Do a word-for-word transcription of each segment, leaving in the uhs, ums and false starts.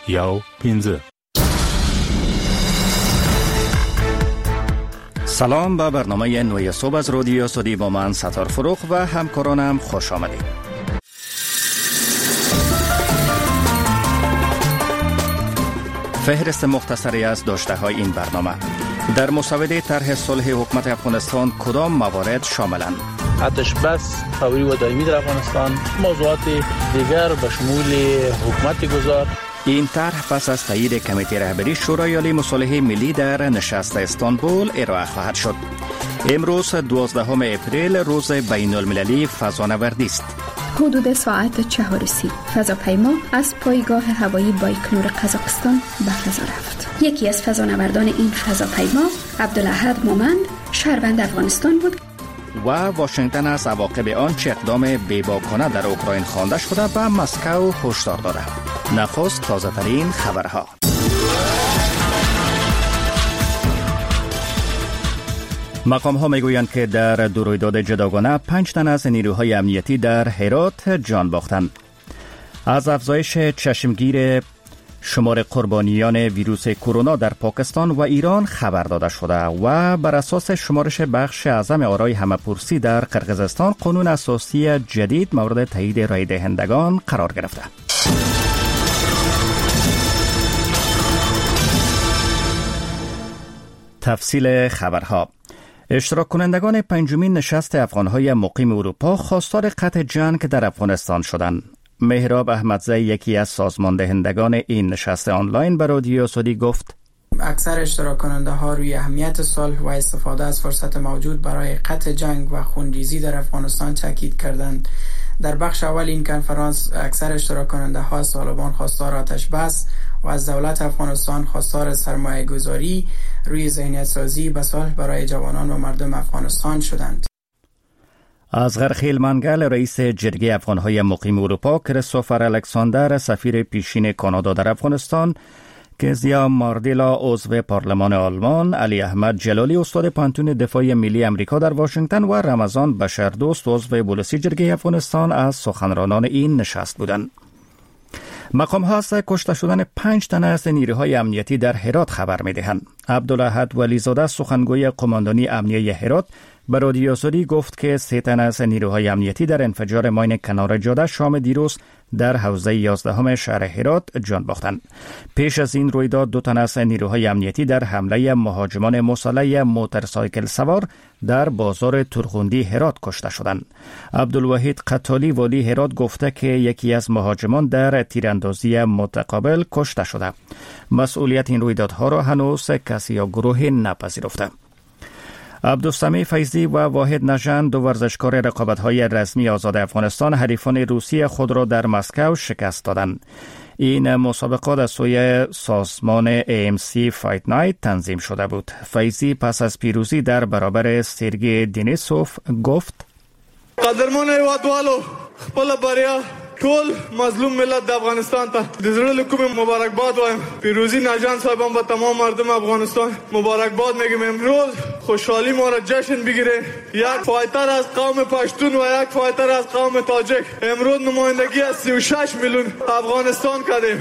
یاو پینزه. سلام به برنامه نوی صبح از رادیو سودی با من ستار فروخ و همکارانم خوش آمدید. فهرست مختصری از داشته های این برنامه. در مسوده طرح صلح حکومت افغانستان کدام موارد شاملند؟ آتش بس فوری و دائمی در افغانستان، موضوعات دیگر به شمول حکومت گذار. این طرح پس از تایید کمیته رهبری شورای عالی مصالحه ملی در نشست استانبول ارائه خواهد شد. امروز دوازدهم اپریل روز بین المللی فضانوردی است. حدود ساعت چهار و سی فضاپیما از پایگاه هوایی بایکنور قزاقستان به فضا رفت. یکی از فضانوردان این فضاپیما عبدالاحد مومند شهروند افغانستان بود و واشنگتن از عواقب آنچه اقدام بی‌باکانه در اوکراین خوانده شده به مسکو هشدار داده. نخست تازه ترین خبرها. مقام ها میگویند که در دو رویداد جداگانه پنج تن از نیروهای امنیتی در هرات جان باختند. از افزایش چشمگیر شمار قربانیان ویروس کرونا در پاکستان و ایران خبر داده شده و بر اساس شمارش بخش اعظم آرای همه‌پرسی در قرقیزستان قانون اساسی جدید مورد تایید رای دهندگان قرار گرفته. تفصیل خبرها. اشتراک کنندگان پنجمین نشست افغانهای مقیم اروپا خواستار قطع جنگ در افغانستان شدند. مهراب احمدزی یکی از سازمان دهندگان این نشست آنلاین به رادیو سودی گفت اکثر اشتراک کننده ها روی اهمیت صلح و استفاده از فرصت موجود برای قطع جنگ و خونریزی در افغانستان تاکید کردند. در بخش اول این کنفرانس اکثر اشتراک کننده ها از طالبان خواستار آتش بس و از دولت افغانستان خواستار سرمایه گذاری روی ذهنیت سازی به صلح برای جوانان و مردم افغانستان شدند. اصغر خیلمنگل رئیس جرگه افغانهای مقیم اروپا، کریستوفر الکساندر سفیر پیشین کانادا در افغانستان، کزیا ماردیلا عضو پارلمان آلمان، علی احمد جلالی استاد پانتون دفاع ملی امریکا در واشنگتن و رمضان بشردوست عضو بولسی جرگه افغانستان از سخنرانان این نشست بودند. مقام ها از کشته شدن پنج تن از نیروهای امنیتی در هرات خبر می دهند. عبدالاحد ولیزاده سخنگوی قماندانی امنیه هرات به رادیو سودی گفت که سه تن از نیروهای امنیتی در انفجار ماین کنار جاده شام دیروز در حوزه یازدهم شهر هرات جان باختند. پیش از این رویداد دو تن از نیروهای امنیتی در حمله مهاجمان مسلح موتورسایکل سوار در بازار ترغوندی هرات کشته شدند. عبدالوحید قتالی والی هرات گفته که یکی از مهاجمان در تیراندازی متقابل کشته شده. مسئولیت این رویدادها را هنوز کسی یا گروهی نپذیرفته. عبدالسمیع فیضی و واحد نژند دو ورزشکار رقابت‌های رسمی آزاد افغانستان حریفان روسی خود را در مسکو شکست دادند. این مسابقات از سوی سازمان ای ام سی فایت نایت تنظیم شده بود. فیضی پس از پیروزی در برابر سرگی دینیسوف گفت قدرمان هیوادوالو خپل بریا ټول مظلوم ملت د افغانستان ته د زړه له کومې مبارکباد وایم. پیروزی ناجان صاحبان به تمام مردم افغانستان مبارکباد میگم. امروز خوشحالی ما را جشن بگیره. یک فایتر از قوم پشتون و یک فایتر از قوم تاجک امروز نمایندگی از سی و شش میلیون افغانستان کردیم.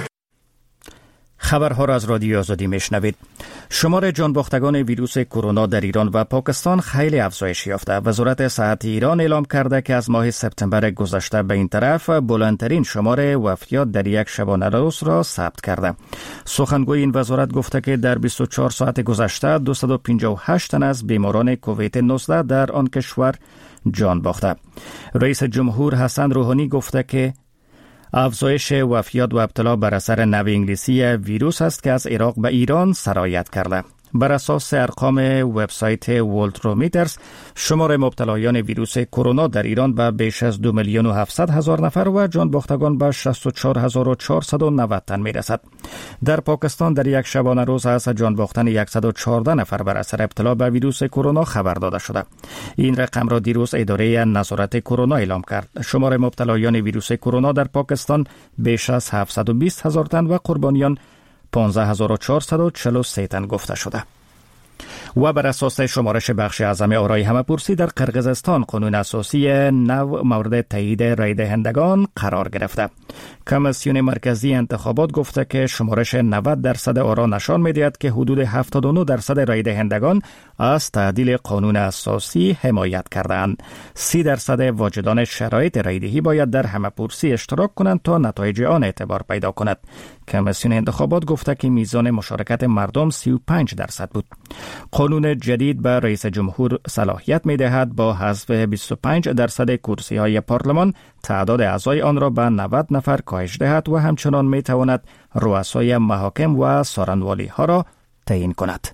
خبرها را از رادیو آزادی میشنوید. شمار جانباختگان ویروس کرونا در ایران و پاکستان خیلی افزایش یافته. وزارت صحت ایران اعلام کرده که از ماه سپتامبر گذشته به این طرف بلندترین شمار وفیات در یک شبانه روز را ثبت کرده. سخنگوی این وزارت گفته که در بیست و چهار ساعت گذشته دویست و پنجاه و هشت تن از بیماران کووید نوزده در آن کشور جان باخته. رئیس جمهور حسن روحانی گفته که افزایش وفیات و ابتلا بر اثر نوع انگلیسی ویروس است که از عراق به ایران سرایت کرده. بر اساس ارقام وبسایت ولترومیترز شمار مبتلایان ویروس کرونا در ایران به بیش از دو میلیون و هفتصد هزار نفر و جان باختگان به شصت و چهار هزار و چهارصد و نود تن میرسد. در پاکستان در یک شبانه روز از جان باختن صد و چهارده نفر بر اثر ابتلا به ویروس کرونا خبر داده شده. این رقم را دیروز اداره نظارت کرونا اعلام کرد. شمار مبتلایان ویروس کرونا در پاکستان بیش از هفتصد و بیست هزار تن و قربانیان پانزده هزار و چهارصد و چهل و سه تن گفته شده. و بر اساس شمارش بخش اعظم آرای همه‌پرسی در قرقیزستان قانون اساسی نو مورد تایید رای دهندگان قرار گرفته. کمیسیون مرکزی انتخابات گفته که شمارش نود درصد آرا نشان می‌دهد که حدود هفتاد و نه درصد رای دهندگان از تعدیل قانون اساسی حمایت کردند. سی درصد واجدان شرایط رای دهی باید در همه‌پرسی اشتراک کنند تا نتایج آن اعتبار پیدا کند. کمیسیون انتخابات گفته که میزان مشارکت مردم سی و پنج درصد بود. قانون جدید به رئیس جمهور صلاحیت می‌دهد با حذف بیست و پنج درصد کرسی‌های پارلمان تعداد اعضای آن را به نود نفر کاهش دهد و همچنان می‌تواند رؤسای محاکم و سارنوالی‌ها را تعیین کند.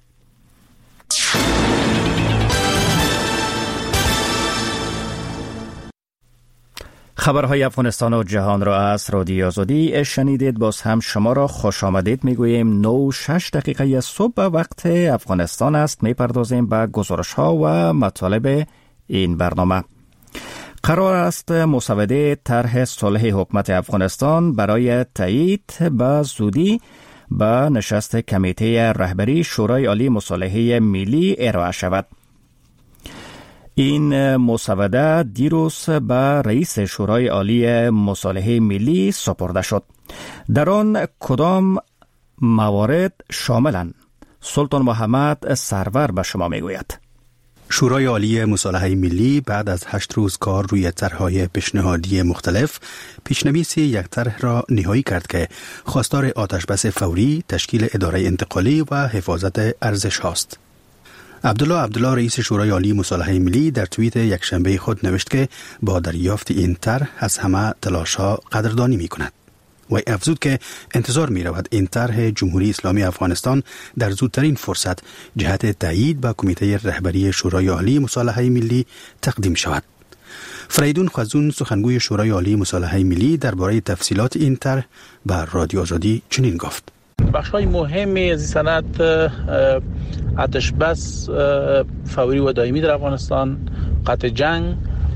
خبرهای افغانستان و جهان را از رادیو آزادی شنیدید. باز هم شما را خوش آمدید میگوییم. نه و شش دقیقه صبح وقت افغانستان است. میپردازیم به گزارش ها و مطالب این برنامه. قرار است مسوده طرح صلح حکومت افغانستان برای تایید به زودی به نشست کمیته رهبری شورای عالی مصالحه ملی ارائه شود. این مسوده دیروز به رئیس شورای عالی مصالحه ملی سپرده شد. در آن کدام موارد شاملند؟ سلطان محمد سرور به شما میگوید. شورای عالی مصالحه ملی بعد از هشت روز کار روی طرح‌های پیشنهادی مختلف پیشنویس یک طرح را نهایی کرد که خواستار آتشبس فوری، تشکیل اداره انتقالی و حفاظت ارزش هاست. عبدالله عبدالله رئیس شورای عالی مصالحه ملی در توییت یک شنبه خود نوشت که با دریافت این طرح از همه تلاش‌ها قدردانی می‌کند. و افزود که انتظار می‌رود این طرح جمهوری اسلامی افغانستان در زودترین فرصت جهت تایید به کمیته رهبری شورای عالی مصالحه ملی تقدیم شود. فریدون خزون سخنگوی شورای عالی مصالحه ملی درباره تفصیلات این طرح به رادیو آزادی چنین گفت: بخش‌های مهمی از این سند آتش بس فوری و دائمی در افغانستان، قطع جنگ،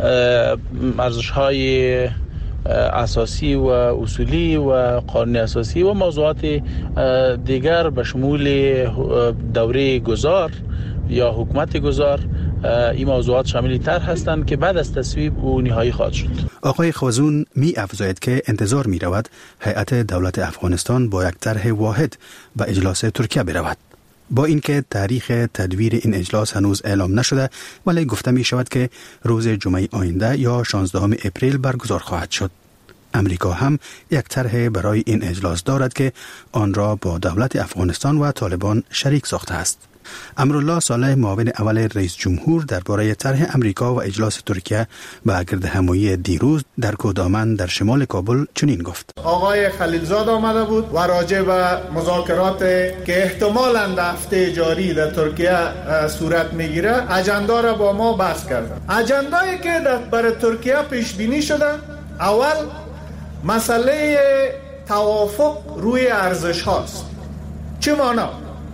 ارزش‌های اساسی و اصولی و قانون اساسی و موضوعات دیگر به شمول دوره گذار یا حکومت گذار، این موضوعات شامل طرح هستند که بعد از تصویب او نهایی خواهد شد. آقای خوازون می افزاید که انتظار می رود هیئت دولت افغانستان با یک طرح واحد به اجلاس ترکیه برود. با اینکه تاریخ تدویر این اجلاس هنوز اعلام نشده، ولی گفته می شود که روز جمعه آینده یا شانزدهم اپریل برگزار خواهد شد. امریکا هم یک طرح برای این اجلاس دارد که آن را با دولت افغانستان و طالبان شریک ساخته است. امرالله صالح معاون اول رئیس جمهور درباره طرح امریکا و اجلاس ترکیه به گردهمایی دیروز در کودامن در شمال کابل چنین گفت: آقای خلیلزاد آمده بود و راجع به مذاکرات که احتمالاً در هفته جاری در ترکیه صورت میگیره اجندا را با ما بحث کردن. اجندایی که برای ترکیه پیش بینی شده، اول مسئله توافق روی ارزش هاست. چه معنا؟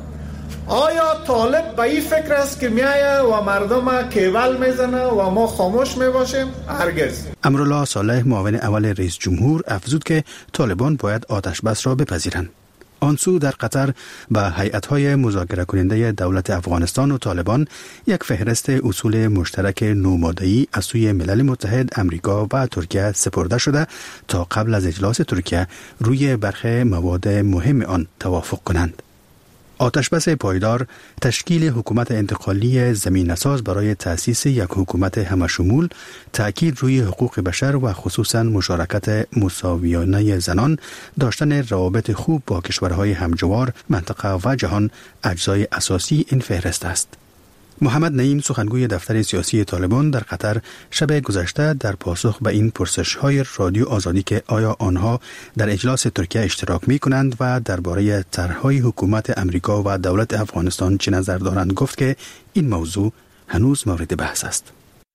آیا طالب به این فکر است که میایه و مردم کیول میزنه و ما خاموش میباشیم؟ هرگز. امرالله صالح معاون اول رئیس جمهور افزود که طالبان باید آتش بس را بپذیرند. آنسو در قطر به هیئت‌های مذاکره کننده دولت افغانستان و طالبان یک فهرست اصول مشترک نوماده‌ای از سوی ملل متحد، امریکا و ترکیه سپرده شده تا قبل از اجلاس ترکیه روی برخی مواد مهم آن توافق کنند. آتشبس پایدار، تشکیل حکومت انتقالی زمینه‌ساز برای تأسیس یک حکومت همشمول، تأکید روی حقوق بشر و خصوصاً مشارکت مساویانه زنان، داشتن روابط خوب با کشورهای همجوار، منطقه و جهان اجزای اساسی این فهرست است. محمد نعیم سخنگوی دفتر سیاسی طالبان در قطر شب گذشته در پاسخ به این پرسش‌های رادیو آزادی که آیا آنها در اجلاس ترکیه اشتراک می‌کنند و درباره طرح‌های حکومت امریکا و دولت افغانستان چه نظر دارند گفت که این موضوع هنوز مورد بحث است.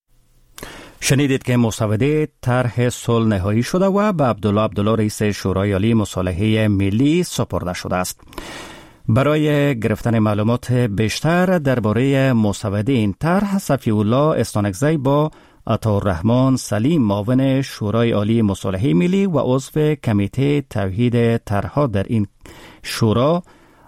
شنیدید که مسوده طرح صلح نهایی شده و به عبدالله عبدالله رئیس شورای عالی مصالحه ملی سپرده شده است. برای گرفتن معلومات بیشتر درباره مسوده این طرح، صفی الله استانکزی با عطاالرحمن سلیم معاون شورای عالی مصالحه ملی و عضو کمیته توحید طرحها در این شورا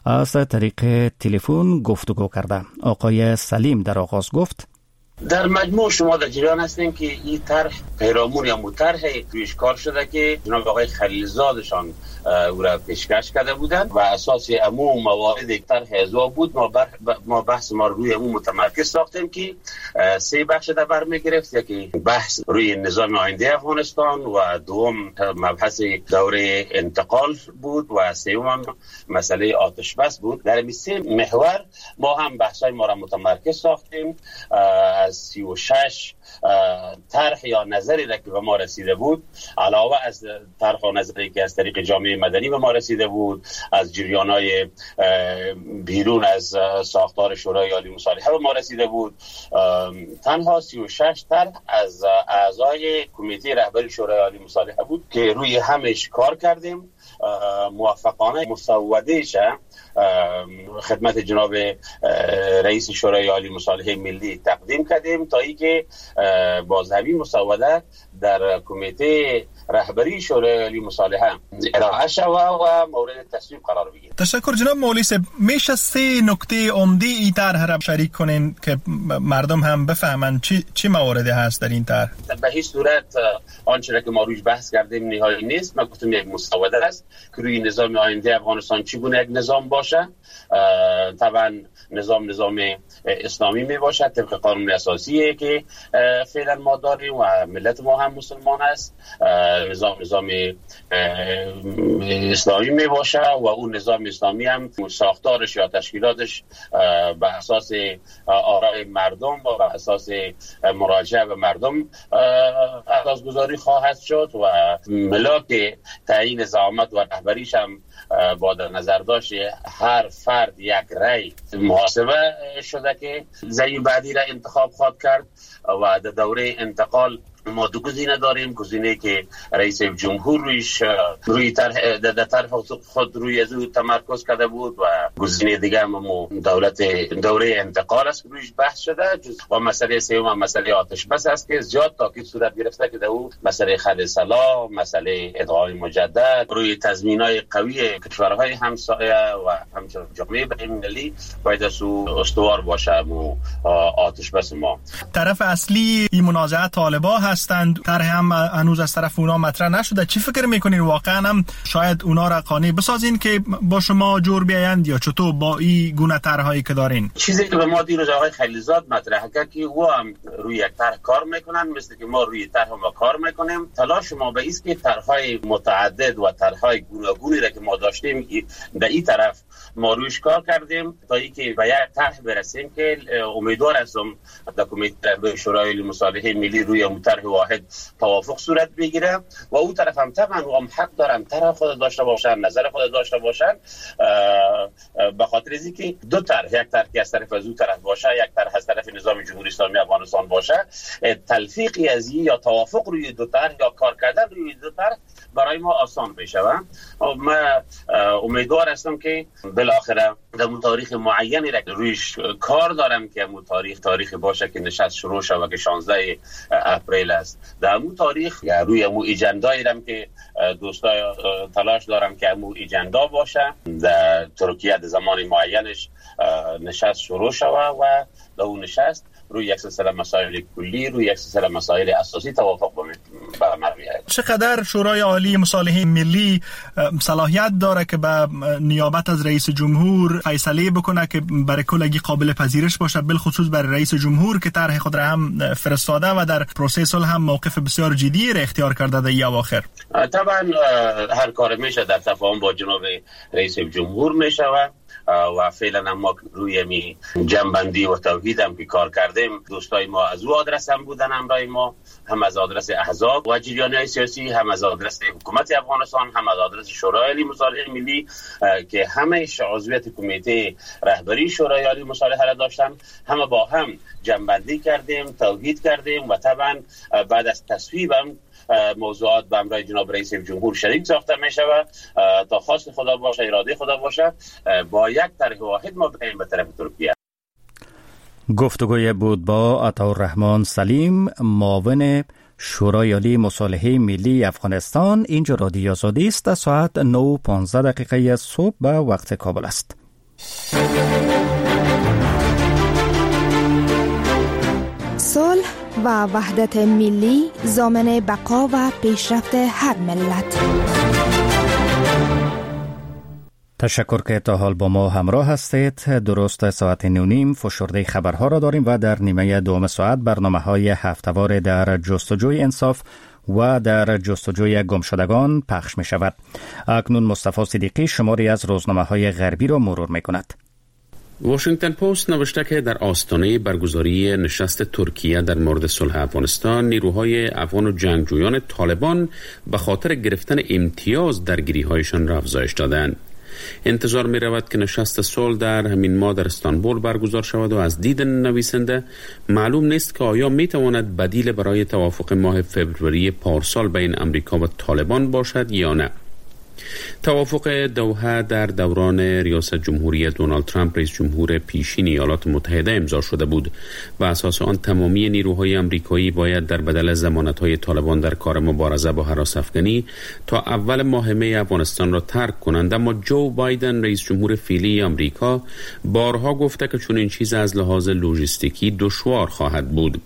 از طریق تلفن گفتگو کرده. آقای سلیم در آغاز گفت: در مجموع شما در جریان هستیم که این طرح پیرامون یا طرح تویش کار شده که جناب آقای خلیلزادشان او را پیشکش کرده بودند و اساس عموم موارد یک طرح ازوا بود. ما, بر ما بحث ما روی عموم متمرکز ساختیم که سه بخش در بر میگرفت. یکی بحث روی نظام آینده افغانستان و دوم مبحث دوره انتقال بود و سوم مسئله آتش بس بود. در این سه محور ما هم بحثای ما را متمرکز ساختیم. از سی و شش طرح یا نظری که به ما رسیده بود، علاوه از طرح و نظری که از طریق جامعه مدنی به ما رسیده بود، از جریان‌های بیرون از ساختار شورای عالی مصالحه به ما رسیده بود، تنها سی و شش طرح از اعضای کمیته رهبری شورای عالی مصالحه بود که روی همش کار کردیم. موفقانه مسوده‌اش خدمت جناب رئیس شورای عالی مصالحه ملی تقدیم کردیم تا اینکه باز همین مسوده در کمیته رهبری شورای عالی مصالحه ارائه شود و مورد تصویب قرار بگیرد. تشکر جناب مولوی صاحب. میشه سه نکته عمده این طرح را شریک کنین که مردم هم بفهمن چی چی مواردی هست در این طرح؟ به هیچ صورت آنچه که ما روش بحث کردیم نهایی نیست. ما گفتم یک مسوده است که روی نظام آینده افغانستان چگونه یک نظام باشه. طبعا نظام نظام اسلامی می باشد طبق قانون اساسی که فعلا ما داریم و ملت ما هم مسلمان است. نظام نظام اسلامی می باشه و اون نظام اسلامی هم ساختارش یا تشکیلاتش به اساس آراء مردم و به اساس مراجعه به مردم اساسگذاری خواهد شد و ملاک تعیین زعامت و رهبریش هم با در نظر داشت هر فرد یک رأی محاسبه شده که زعیم بعدی را انتخاب خواهد کرد و در دوره انتقال ما دو گزینه داریم. گزینه که رئیس جمهور رویش روی طرح در طرح خود روی از او تمرکز کرده بود و گزینه دیگه هم دولت دوره انتقال است رویش بحث شده و مسئله سوم مسئله آتش بس است که زیاد تاکید صورت گرفته که در او مسئله خلع سلاح، مسئله ادغام مجدد، روی تضمینات قوی کشورهای همسایه و همچنین جامعه بین‌المللی باید از او استوار باشه و آتش بس ما. طرف اصلی این منازعه طالبان هستند. طرح هم هنوز از طرف اونا مطرح نشده. چی فکر میکنین واقعا هم شاید اونا را قانع بسازین که با شما جور بیایند یا چطور با این گونه طرحایی که دارین؟ چیزی که به ما دیروز آقای خلیلزاد مطرح کرد که او هم روی یک طرح کار میکنن مثل که ما روی طرح ما کار میکنیم. تلاش ما به است که طرحهای متعدد و طرحهای گوناگونی را که ما داشتیم به این طرف ما رویش کار کردیم تا اینکه به یک طرح برسیم که امیدوار هستم در کمیته شورای عالی مصالحه ملی روی اون طرح واحد توافق صورت بگیره و اون طرف هم طبعا هم حق دارن طرح خود داشته باشن، نظر خود داشته باشن، به خاطر اینکه دو طرح، یک طرح که از طرف از اون طرف باشه، یک طرح از طرف نظام جمهوری اسلامی افغانستان باشه، تلفیقی از این یا توافق روی دو طرح یا کار کردن روی دو طرح برای ما آسان بشه. من امیدوار هستم که بالاخره در اون تاریخ معینی را رویش کار دارم که اون تاریخ تاریخ باشه که نشست شروع شود که شانزده اپریل است. در اون تاریخ یا روی اون اجندایی رم که دوستای تلاش دارم که اون اجندا باشه در ترکیه در زمان معینش نشست شروع شود و در اون نشست روی یک سلسله مسائل کلی، روی یک سلسله مسائل اساسی توافق برآورد. چقدر شورای عالی مصالحه ملی صلاحیت داره که به نیابت از رئیس جمهور فیصله بکنه که برای کلگی قابل پذیرش باشه، بالخصوص برای رئیس جمهور که طرح خود را هم فرستاده و در پروسه صلح هم موقف بسیار جدی را اختیار کرده در این اواخر؟ طبعا هر کار میشه در تفاهم با جناب رئیس جمهور میشه و فعلا ما روی می جنبندی و توحید هم که کار کردیم. دوستای ما از او آدرس هم بودن، همراه ما هم از آدرس احزاب و جریان‌های سیاسی، هم از آدرس حکومت افغانستان، هم از آدرس شورای عالی مصالحه ملی که همه عضویت کمیته رهبری شورای عالی مصالحه را داشتن. همه با هم جنبندی کردیم، توحید کردیم و طبعا بعد از تصویب هم موضوعات به امرای جناب رئیس جمهور شریک ساخته می شود تا خواست خدا باشه، اراده خدا باشه، با یک طرح واحد ما بریم به طرف ترکیه. گفتگوی بود با عطاالرحمن سلیم، معاون شورای عالی مصالحه ملی افغانستان. اینجا رادیو آزادی است. ساعت نه و پانزده دقیقه صبح به وقت کابل است. صلح و وحدت ملی ضامن بقا و پیشرفت هر ملت. تشکر که تا حال با ما همراه هستید. درست ساعت نونیم فشرده خبرها را داریم و در نیمه دوم ساعت برنامه های هفته‌وار در جستجوی انصاف و در جستجوی گمشدگان پخش می شود. اکنون مصطفی صدیقی شماری از روزنامه های غربی را مرور می کند. واشنگتن پست نوشته که در آستانه برگزاری نشست ترکیه در مورد صلح افغانستان، نیروهای افغان و جنگجویان طالبان به خاطر گرفتن امتیاز درگیری‌هایشان را افزایش دادند. انتظار می رود که نشست صلح در همین ماه در استانبول برگزار شود و از دید نویسنده معلوم نیست که آیا می تواند بدیل برای توافق ماه فوریه پارسال بین امریکا و طالبان باشد یا نه. توافق دوحه در دوران ریاست جمهوری دونالد ترامپ رئیس جمهور پیشین ایالات متحده امضا شده بود و اساس آن تمامی نیروهای امریکایی باید در بدل ضمانت‌های طالبان در کار مبارزه با هراس افغانی تا اول ماه می افغانستان را ترک کنند. اما جو بایدن رئیس جمهور فعلی امریکا بارها گفته که چون این چیز از لحاظ لوجستیکی دشوار خواهد بود.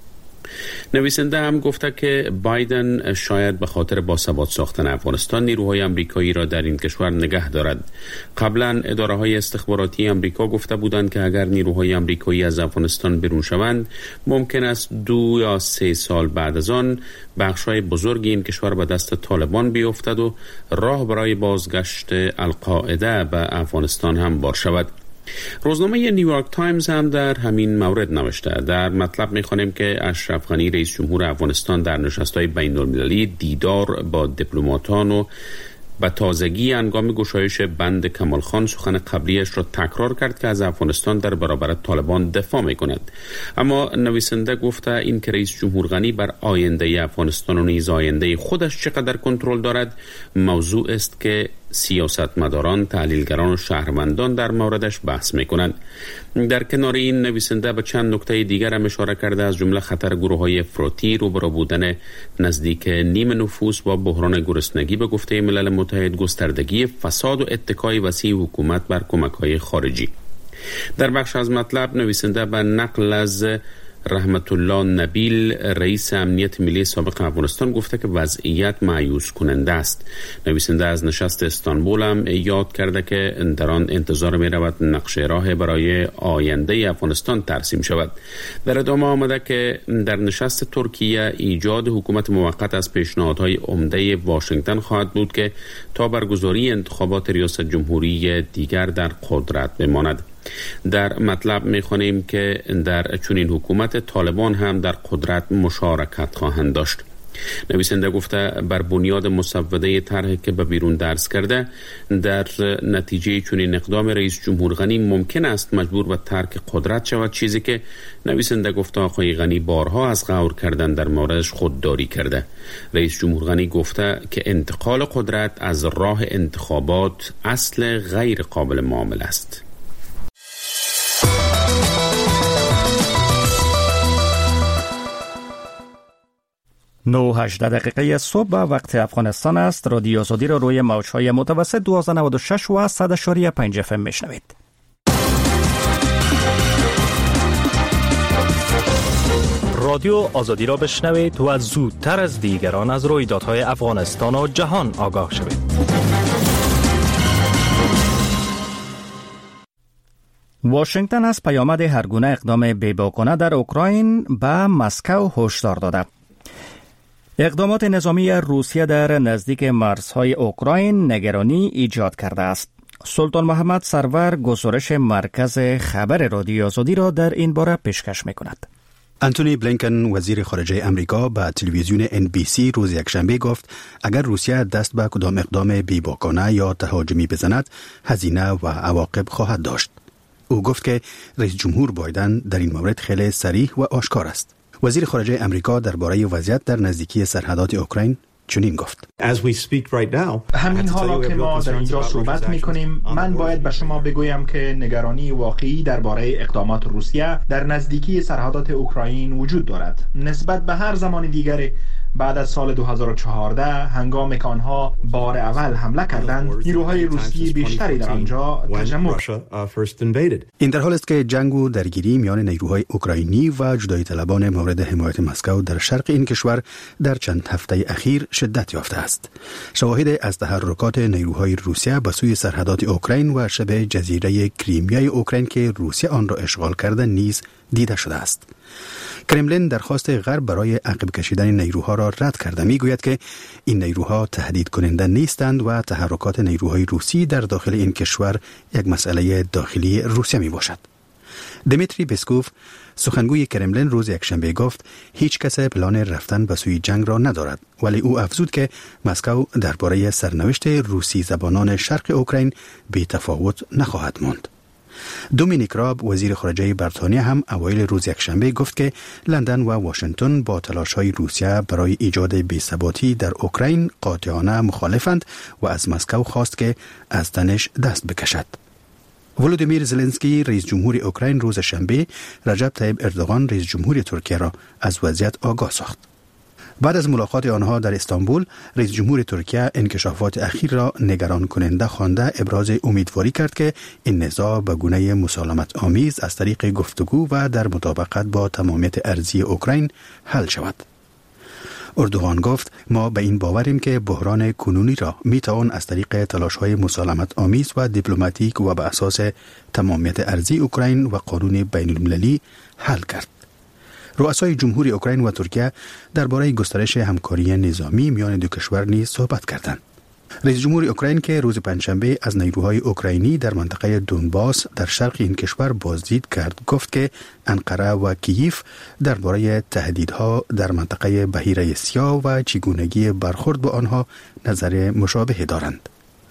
نویسنده هم گفته که بایدن شاید به خاطر باثبات ساختن افغانستان نیروهای امریکایی را در این کشور نگه دارد. قبلا اداره‌های استخباراتی امریکا گفته بودند که اگر نیروهای امریکایی از افغانستان بیرون شوند ممکن است دو یا سه سال بعد از آن بخش‌های بزرگی این کشور به دست طالبان بیفتد و راه برای بازگشت القاعده به افغانستان هم باز شود. روزنامه نیویورک تایمز هم در همین مورد نوشته. در مطلب می‌خوانیم که اشرف غنی رئیس جمهور افغانستان در نشست‌های بین‌المللی دیدار با دیپلماتان و به تازگی هنگام گشایش بند کمال خان سخن قبلیش را تکرار کرد که از افغانستان در برابر طالبان دفاع می‌کند. اما نویسنده گفته این که رئیس جمهور غنی بر آینده افغانستان و نیز آینده خودش چقدر کنترل دارد موضوع است که سیاستمداران، تحلیلگران و شهروندان در موردش بحث می‌کنند. در کنار این نویسنده به چند نکته دیگر هم اشاره کرده، از جمله خطر گروه‌های افراطی روبرو بودن نزدیک نیم نفوس با بحران گرسنگی به گفته ملل متحد، گستردگی فساد و اتکای وسیع حکومت بر کمک‌های خارجی. در بخش از مطلب نویسنده به نقل از رحمت الله نبیل رئیس امنیت ملی سابق افغانستان گفته که وضعیت مایوس کننده است. نویسنده از نشست استانبول هم یاد کرده که در آن انتظار می رود نقشه راه برای آینده افغانستان ترسیم شود. در ادامه آمده که در نشست ترکیه ایجاد حکومت موقت از پیشنهادهای عمده واشنگتن خواهد بود که تا برگزاری انتخابات ریاست جمهوری دیگر در قدرت بماند. در مطلب می‌خوانیم که در چنین حکومت طالبان هم در قدرت مشارکت خواهند داشت. نویسنده گفته بر بنیاد مسوده طرحی که به بیرون درس کرده، در نتیجه چنین اقدام رئیس جمهور غنی ممکن است مجبور به ترک قدرت شود، چیزی که نویسنده گفته آقای غنی بارها از غور کردن در موردش خودداری کرده. رئیس جمهور غنی گفته که انتقال قدرت از راه انتخابات اصل غیر قابل معامله است. نه و هجده دقیقه صبح وقت افغانستان است. رادیو آزادی را روی موج‌های متوسط دویست و نود و شش و صد و پنج اف ام میشنوید. رادیو آزادی را بشنوید و زودتر از دیگران از رویدادهای افغانستان و جهان آگاه شوید. واشنگتن از پیامد هرگونه اقدام بی‌باکانه در اوکراین به مسکو هشدار داده. اقدامات نظامی روسیه در نزدیک مرزهای اوکراین نگرانی ایجاد کرده است. سلطان محمد سرور گزارش مرکز خبر رادیو آزادی را در این باره پیشکش می‌کند. انتونی بلینکن وزیر خارجه امریکا به تلویزیون ان بی سی روز یکشنبه گفت اگر روسیه دست به کدام اقدام بی‌باکانه یا تهاجمی بزند، هزینه و عواقب خواهد داشت. او گفت که رئیس جمهور بایدن در این مورد خیلی صریح و آشکار است. وزیر خارجه امریکا درباره وضعیت در نزدیکی سرحدات اوکراین چنین گفت: همین حالا که ما در اینجا صحبت می‌کنیم، من باید به شما بگویم که نگرانی واقعی درباره اقدامات روسیه در نزدیکی سرحدات اوکراین وجود دارد. نسبت به هر زمان دیگری بعد از سال دو هزار و چهارده هنگامی که آنها بار اول حمله کردند، نیروهای روسی بیشتری در آنجا تجمع. این در حال است که جنگ و درگیری میان نیروهای اوکراینی و جدایی طلبان مورد حمایت مسکو در شرق این کشور در چند هفته اخیر شدت یافته است. شواهد از تحرکات نیروهای روسیه به سوی سرحدات اوکراین و شبه جزیره کریمیای اوکراین که روسیه آن را اشغال کرده نیز دیده شده است. کرملین درخواست غرب برای عقب کشیدن نیروها را رد کرده، میگوید که این نیروها تهدید کننده نیستند و تحرکات نیروهای روسی در داخل این کشور یک مسئله داخلی روسیه می باشد. دمیتری پسکوف سخنگوی کرملین روز یکشنبه گفت هیچ کس پلان رفتن به سوی جنگ را ندارد، ولی او افزود که مسکو درباره سرنوشت روسی زبانان شرق اوکراین بی تفاوت نخواهد ماند. دومینیک راب وزیر خارجه بریتانیا هم اوایل روز یکشنبه گفت که لندن و واشنگتن با تلاش‌های روسیه برای ایجاد بی‌ثباتی در اوکراین قاطعانه مخالفند و از مسکو خواست که از تنش دست بکشد. ولودیمیر زلنسکی رئیس جمهور اوکراین روز شنبه رجب طیب اردوغان رئیس جمهور ترکیه را از وضعیت آگاه ساخت. بعد از ملاقات آنها در استانبول، رئیس جمهور ترکیه انکشافات اخیر را نگران کننده خوانده ابراز امیدواری کرد که این نزاع به گونه مسالمت آمیز از طریق گفتگو و در مطابقت با تمامیت ارضی اوکراین حل شود. اردوغان گفت ما به این باوریم که بحران کنونی را میتوان از طریق تلاش‌های مسالمت آمیز و دیپلماتیک و به اساس تمامیت ارضی اوکراین و قانون بین المللی حل کرد. رؤسای جمهوری اوکراین و ترکیه درباره گسترش همکاری نظامی میان دو کشور نیز صحبت کردند. رئیس جمهور اوکراین که روز پنجشنبه از نیروهای اوکراینی در منطقه دونباس در شرق این کشور بازدید کرد، گفت که انقره و کییف درباره تهدیدها در منطقه بحیره سیاه و چگونگی برخورد با آنها نظر مشابه دارند.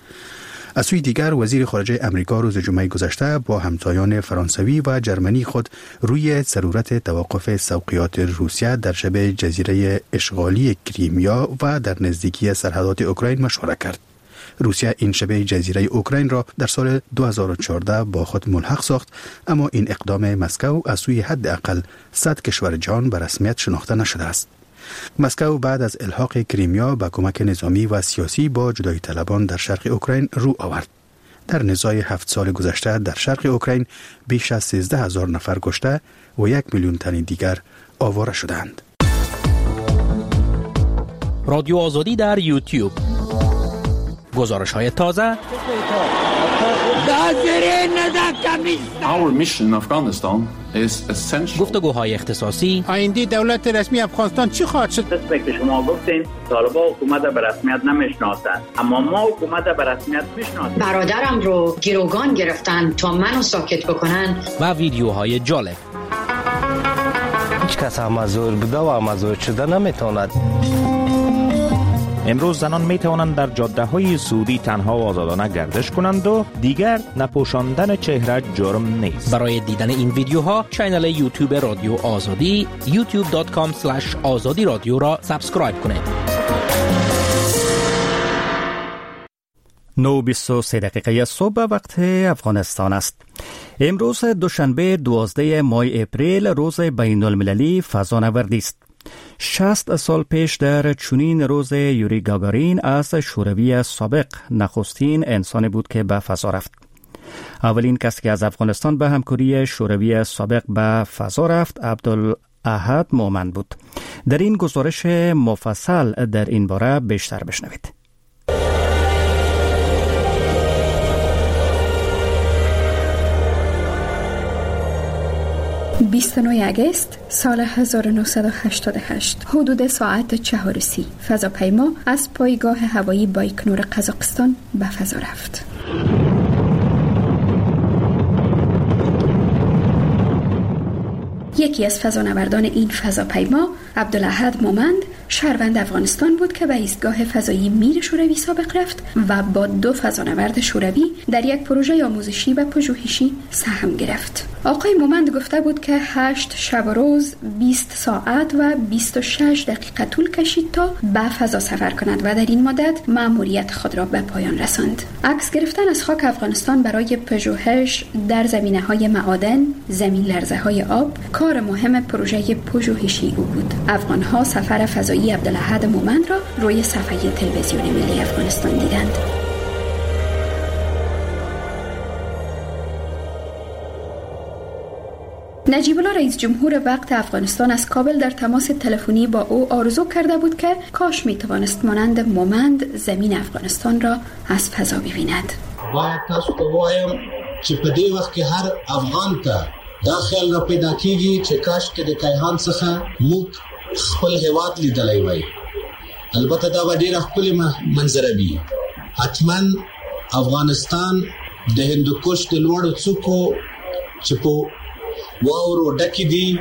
از سوی دیگر وزیر خارجه امریکا روز جمعه گذشته با همتایان فرانسوی و جرمنی خود روی ضرورت توقف سوقیات روسیه در شبه جزیره اشغالی کریمیا و در نزدیکی سرحدات اوکراین مشوره کرد. روسیه این شبه جزیره اوکراین را در سال دو هزار و چهارده با خود ملحق ساخت، اما این اقدام مسکو از سوی حداقل صد کشور جهان به رسمیت شناخته نشده است. مسکو بعد از الحاق کریمیا با کمک نظامی و سیاسی با جدایی طلبان در شرق اوکراین رو آورد. در نزاع هفت سال گذشته در شرق اوکراین بیش از سیزده هزار نفر کشته و یک میلیون تن دیگر آواره شدند. رادیو آزادی در یوتیوب، گزارش های تازه، Our mission in Afghanistan is essential. گفتگوهای اختصاصی. آینده دولت رسمی افغانستان چی خواهد شد؟ دست که شما گفتین طالبان حکومت به رسمیت نمیشناسند، اما ما حکومت به رسمیت میشناسیم. برادرم رو گروگان گرفتن تا منو ساکت بکنن. و ویدیوهای جالب. هیچ کس امازور بوده و امازور شده نمیتواند. امروز زنان می توانند در جاده های سعودی تنها و آزادانه گردش کنند و دیگر نپوشاندن چهره جرم نیست. برای دیدن این ویدیوها کانال یوتیوب رادیو آزادی یوتیوب دات کام اسلش آزادی رادیو را سابسکرایب کنید. نه و بیست و سه دقیقه صبح وقت افغانستان است. امروز دوشنبه دوازده ماه اپریل روز بین المللی فضانوردی است. شصت سال پیش در چنین روز یوری گاگارین از شوروی سابق نخستین انسان بود که به فضا رفت. اولین کسی که از افغانستان به همکاری شوروی سابق به فضا رفت عبدالاحد مومند بود. در این گزارش مفصل در این باره بیشتر بشنوید. بیست و نه اگست سال هزار و نهصد و هشتاد و هشت حدود ساعت چهار و سی فضاپیما از پایگاه هوایی بایکنور قزاقستان به فضا رفت. یکی از فضانوردان این فضاپیما عبدالاحد مومند شهروند افغانستان بود که به ایستگاه فضایی میر شوروی سابق رفت و با دو فضانورد شوروی در یک پروژه آموزشی و پژوهشی سهم گرفت. آقای مومند گفته بود که هشت شب و روز بیست ساعت و بیست و شش دقیقه طول کشید تا به فضا سفر کند و در این مدت مأموریت خود را به پایان رساند. عکس گرفتن از خاک افغانستان برای پژوهش در زمینه‌های معادن، زمین لرزه‌های آب کار مهم پروژه پژوهشی او بود. افغان‌ها سفر فضایی هوایی عبدالاحد مومند را روی صفحه تلویزیون ملی افغانستان دیدند. نجیب الله رئیس جمهور وقت افغانستان از کابل در تماس تلفنی با او آرزو کرده بود که کاش می توانست مانند مومند زمین افغانستان را از فضا ببیند. باید تاسو ته وایم چې په دې وخت کې هر افغان ته دا خیال را پیدا کیږي چې کاش کې د کیهان څخه موږ خپل هیواد لیدلی وای. البته دا به ډېره ښکلې منظره وي. حتما افغانستان د هندوکش د لوړو څوکو چې په واورو ډکې دي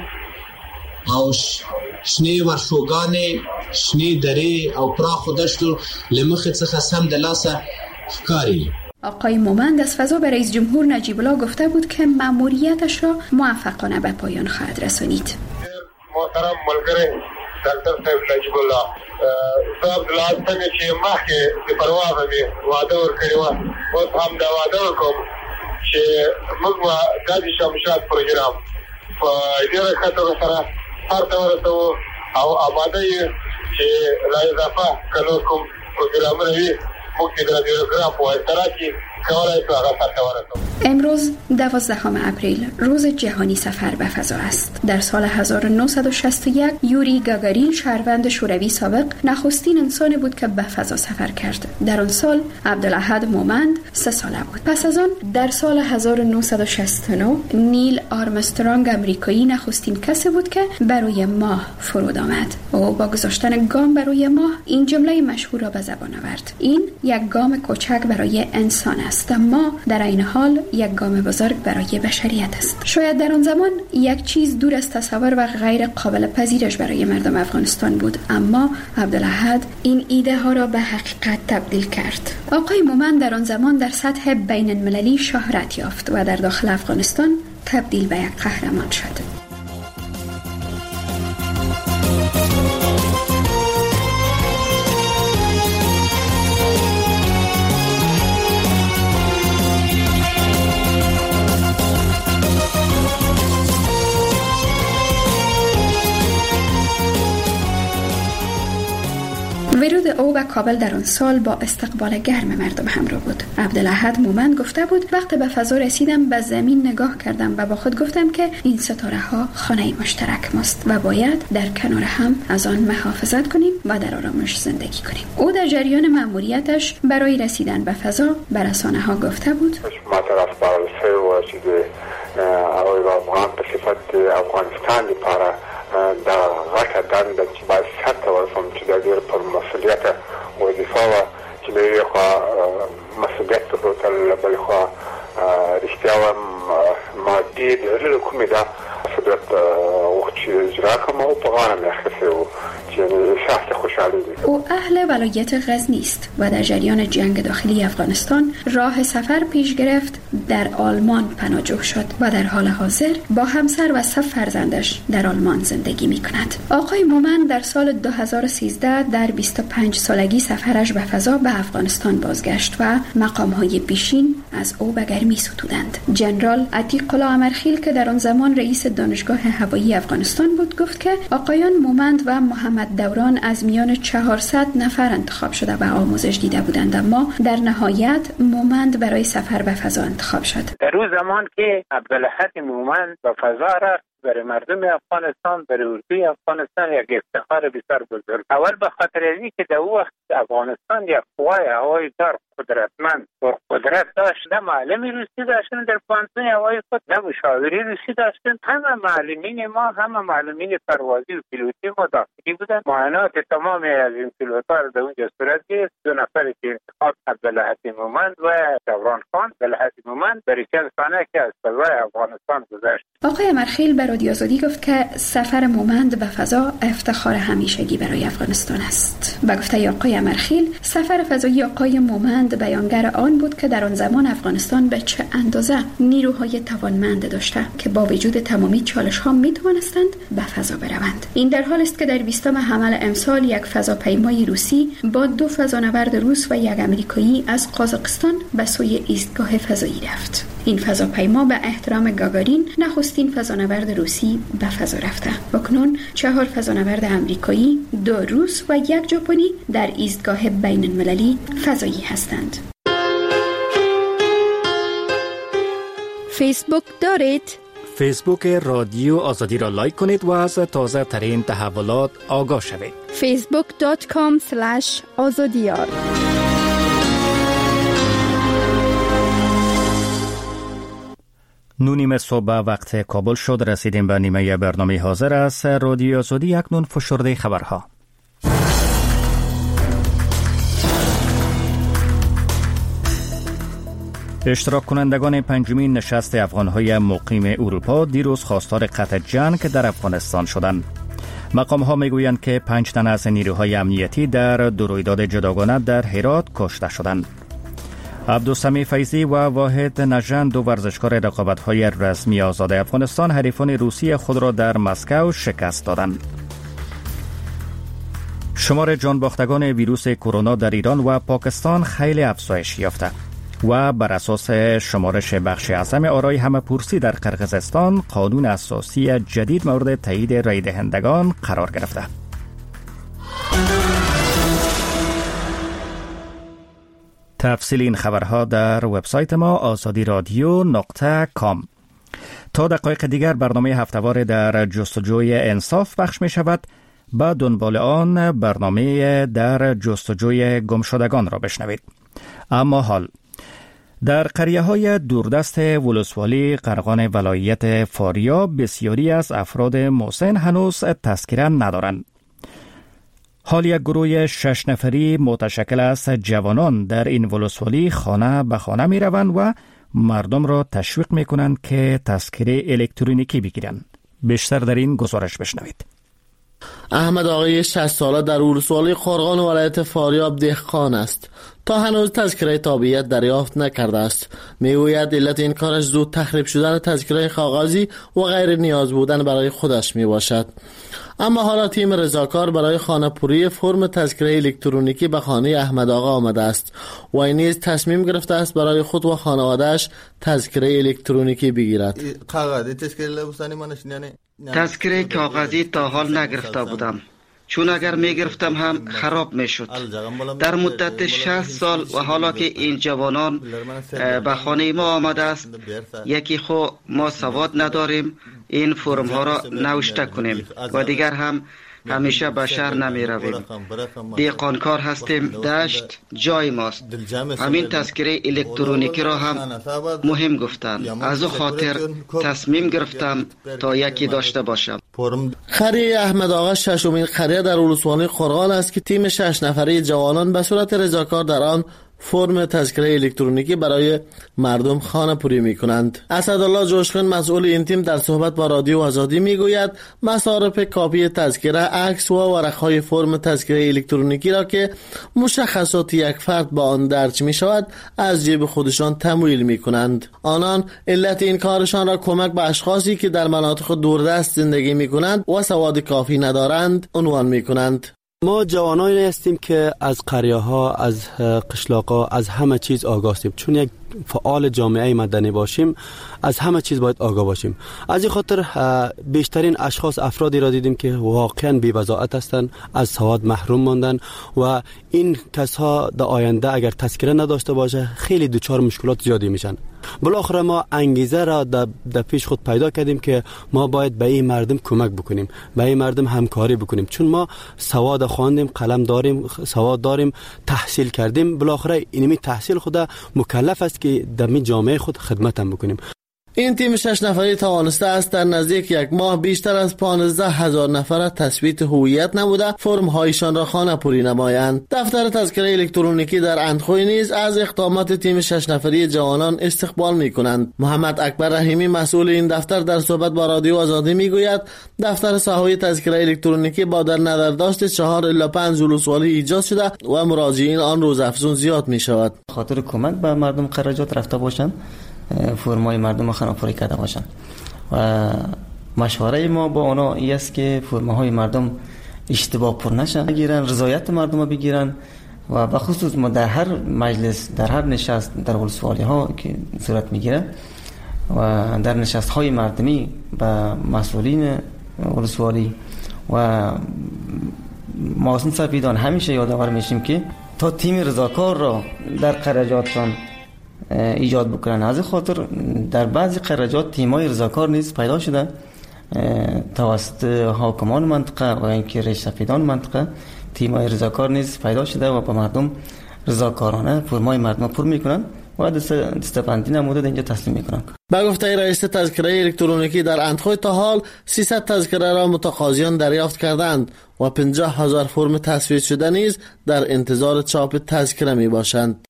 او شنې ورشوګانې، شنې درې او پراخو دشتو له مخې څخه سم د لاسه ښکاري. آقای مومند از فضا به رئیس جمهور نجیب الله گفته بود که مأموریتش را موفقانه به پایان خواهد رسانید. محترم ملګری ډاکټر صاحب نجیب الله صاحب د لاس څنګه چې مخکې د پرواز مې وعده ورکړې وه، اوس هم دا وعده وکړم چې موږ به دا د شمشاد پروګرام په ډېره ښه توګه سره سر ته ورسوو او آماده یې چې لا اضافه که نور کوم پروګرامونه وي موږ چې د رادیوګرام په واسطه راکړي کولی شو هغه سر ته ورسوو. امروز دوازدهم اپریل روز جهانی سفر به فضا است. در سال هزار و نهصد و شصت و یک یوری گاگارین شهروند شوروی سابق نخستین انسانی بود که به فضا سفر کرد. در آن سال عبدالاحد مومند سه ساله بود. پس از آن در سال هزار و نهصد و شصت و نه نیل آرمسترانگ امریکایی نخستین کسی بود که برای ماه فرود آمد. او با گذاشتن گام برای ماه این جمله مشهور را به زبان آورد: این یک گام کوچک برای انسان است، اما در این حال یک گام بزرگ برای بشریت است. شاید در آن زمان یک چیز دور از تصور و غیر قابل پذیرش برای مردم افغانستان بود، اما عبدالاحد این ایده ها را به حقیقت تبدیل کرد. آقای مومند در آن زمان در سطح بین المللی شهرت یافت و در داخل افغانستان تبدیل به یک قهرمان شد. ورود او به کابل در آن سال با استقبال گرم مردم همراه بود. عبدالاحد مومند گفته بود وقتی به فضا رسیدم به زمین نگاه کردم و با خود گفتم که این ستاره ها خانه مشترک ماست و باید در کنار هم از آن محافظت کنیم و در آرامش زندگی کنیم. او در جریان مأموریتش برای رسیدن به فضا به رسانه ها گفته بود: ما طرف بارل شوی و چې د افغان په صفت افغانستان لپاره دا غټه دنده چې باید سرته ورسوم چې دا ډېر پر مسؤلیت وظیفه وه چې د یوې خوا مسؤلیت درلود، له بلې خوا رښتیا وایم مادي د لرې کومې دا مسؤلیت وخت چې اجرا کړم او په غاړه مې اخیستی و چې احساس خوشحالي دی. او اهل ولایت غزنی است و در جریان جنگ داخلی افغانستان راه سفر پیش گرفت، در آلمان پناهجو شد و در حال حاضر با همسر و سه فرزندش در آلمان زندگی می کند. آقای مومند در سال دو هزار و سیزده در بیست و پنج سالگی سفرش به فضا به افغانستان بازگشت و مقام‌های پیشین از او به گرمی ستودند. جنرال عتیق الله امرخیل که در آن زمان رئیس دانشگاه هوایی افغانستان بود گفت که آقایان مومند و محمد دوران از میان چهارصد نفر انتخاب شده و آموزش دیده بودند، اما در نهایت مومند برای سفر به فضا انتخاب شد. در اون زمان که عبدالاحد مومند به فضا رفت برای مردم افغانستان، برای اردوی افغانستان یک افتخار بسیار بزرگ. اول به خاطر اینکه که در وقت افغانستان یک قوای هوایی دار قدرتمند و قدرت داشت، نه معلم روسی داشتن در پانتون هوایی خود، نه مشاوری روسی داشتن. همه معلمین ما، همه معلمین پروازی و پیلوتی ما داخلی بودن. معاینات تمام از این پیلوت‌ها را در اونجا صورت گرفت. دو نفر که انتخاب عبدالاحد مومند و دوران خان. عبدالاحد مومند برای چند سانه که از فضای افغانستان گذشت. آقای امرخیل به رادیو آزادی گفت که سفر مومند به فضا افتخار همیشگی برای افغانستان است. با گفته آقای امرخیل، سفر فضایی آقای مومند بیانگر آن بود که در آن زمان افغانستان به چه اندازه نیروهای توانمند داشته که با وجود تمامی چالش ها می توانستند به فضا بروند. این در حال است که در بیستم حمل امسال یک فضاپیمای روسی با دو فضانورد روس و یک امریکایی از قازقستان به سوی ایستگاه فضایی رفت. این فضاپیما به احترام گاگارین نخستین فضانورد روسی به فضا رفته. اکنون چهار فضانورد امریکایی، دو روس و یک ژاپنی در ایستگاه بین المللی فضایی هستند. فیسبوک دارید؟ فیسبوک رادیو آزادی را لایک کنید و از تازه ترین تحولات آگاه شوید. فیسبوک دات کام اسلش آزادیار. نو نیمه صبح وقت کابل شد. رسیدیم به نیمه برنامه حاضر است رادیو آزادی. اکنون فشرده خبرها. اشتراک کنندگان پنجمین نشست افغانهای مقیم اروپا دیروز خواستار قطع جنگ در افغانستان شدند. مقام ها می گویند که پنج تن از نیروهای امنیتی در دو رویداد جداگانه در هرات کشته شدند. عبدالسمیع فیضی و واحد نژند، دو ورزشکار رقابت‌های رسمی آزاد افغانستان، حریفان روسی خود را در مسکو شکست دادند. شمار جانباختگان ویروس کرونا در ایران و پاکستان خیلی افزایش یافته و بر اساس شمارش بخش اعظم آرای همه‌پرسی در قرقیزستان قانون اساسی جدید مورد تایید رای دهندگان قرار گرفته. تفصیل این خبرها در وبسایت ما آزادی رادیو نقطه کام. تا دقایق دیگر برنامه هفته‌وار در جستجوی انصاف پخش می شود. با دنبال آن برنامه در جستجوی گمشدگان را بشنوید. اما حال در قریه های دوردست ولسوالی قرغان ولایت فاریاب بسیاری از افراد مسن هنوز تذکره ندارند. حال یک گروه شش نفری متشکل از جوانان در این ولسوالی خانه به خانه می روند و مردم را تشویق می کنند که تذکره الکترونیکی بگیرند. بیشتر در این گزارش بشنوید. احمد آقای شصت ساله در ولسوالی قرغان ولایت فاریاب دهقان است. تا هنوز تذکره تابعیت دریافت نکرده است. میگوید علت این کارش زود تخریب شدن تذکره کاغذی و غیر نیاز بودن برای خودش می باشد. اما حالا تیم رضاکار برای خانه‌پوری فرم تذکره الکترونیکی به خانه احمد آقا آمده است و این نیز تصمیم گرفته است برای خود و خانواده‌اش تذکره الکترونیکی بگیرد. تذکره کاغذی تا حال نگرفته بودم، چون اگر می گرفتم هم خراب می شد. در مدت شصت سال و حالا که این جوانان به خانه ما آمده است، یکی خو ما سواد نداریم این فرم ها را نوشته کنیم و دیگر هم همیشه به شهر نمی رویم. دیقانکار هستیم، دشت جای ماست. همین تذکره الکترونیکی را هم مهم گفتند. از او خاطر تصمیم گرفتم تا یکی داشته باشم. قریه احمد آقا ششمین قریه در ولسوالی قرغان است که تیم شش نفره جوانان به صورت رضاکار در آن فرم تذکره الکترونیکی برای مردم خانه پوری می کنند. اسدالله جوشخان مسئول این تیم در صحبت با رادیو آزادی می گوید مصارف کاپی تذکره، عکس و ورقهای فرم تذکره الکترونیکی را که مشخصات یک فرد با آن درج می شود از جیب خودشان تمویل می کنند. آنان علت این کارشان را کمک به اشخاصی که در مناطق دوردست زندگی می کنند و سواد کافی ندارند عنوان می کنند. ما جوانانی هستیم که از قریه ها، از قشلاق ها، از همه چیز آگاه هستیم. چون یک فعال جامعه مدنی باشیم از همه چیز باید آگاه باشیم. از این خاطر بیشترین اشخاص افرادی را دیدیم که واقعا بی‌وضاحت هستند، از سواد محروم ماندن و این کسها در آینده اگر تذکره نداشته باشه خیلی دچار مشکلات زیادی میشن. بالاخره ما انگیزه را در پیش خود پیدا کردیم که ما باید به این مردم کمک بکنیم، به این مردم همکاری بکنیم، چون ما سواد خواندیم، قلم داریم، سواد داریم، تحصیل کردیم. بالاخره اینمی تحصیل خود مکلف است که در می جامعه خود خدمت هم بکنیم. این تیم شش نفری توانسته است در نزدیک یک ماه بیشتر از پانزده هزار نفر تثبیت هویت نموده فرم هایشان را خانه پوری نمایند. دفتر تذکره الکترونیکی در اندخوی نیز از اقدامات تیم شش نفری جوانان استقبال می کنند. محمد اکبر رحیمی مسئول این دفتر در صحبت با رادیو آزادی می گوید دفتر ساحوی تذکره الکترونیکی با در نظر داشت چهار الی پنج ولسوالی ایجاد شده و مراجعین آن روز افزون زیاد می شود. خاطر کمک به مردم خراجات رفته باشند، فرمای مردم خانه‌پوری کرده باشند و مشوره ما با اونا این است که فرمای مردم اشتباه پر نشن، بگیرن رضایت مردم رو بگیرن و به خصوص ما در هر مجلس، در هر نشست در ولسوالی ها که صورت میگیره و در نشست های مردمی به مسئولین ولسوالی و محسن سپیدان همیشه یادآور میشیم که تا تیم رضاکار را در قراردادشان ایجاد بکنن. از خاطر در بعضی قرارداد تیمای رضاکار نیز پیدا شده توسط حاکمان منطقه و اینکه رئیس سفیدان منطقه. تیمای رضاکار نیز پیدا شده و با مردم رضاکارانه فرمای مردم پر میکنن و دستبندی نموده اینجا تسلیم میکنن. به گفته رئیس تذکره الکترونیکی در اندخوی تا حال سیصد تذکره را متقاضیان دریافت کردند و پنجاه هزار فرم تصویب شده نیز در انتظار چاپ تذکره می باشند.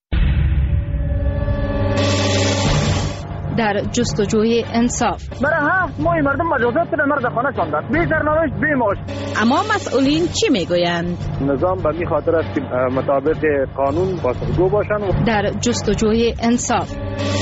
در جستجوی انصاف برای هفت ماه مردم مجازات به مرد خانه شاندن، بی سرنوشت بی معاش. اما مسئولین چی میگویند؟ نظام به می خاطر است که مطابق قانون پاسخگو باشند. در جستجوی انصاف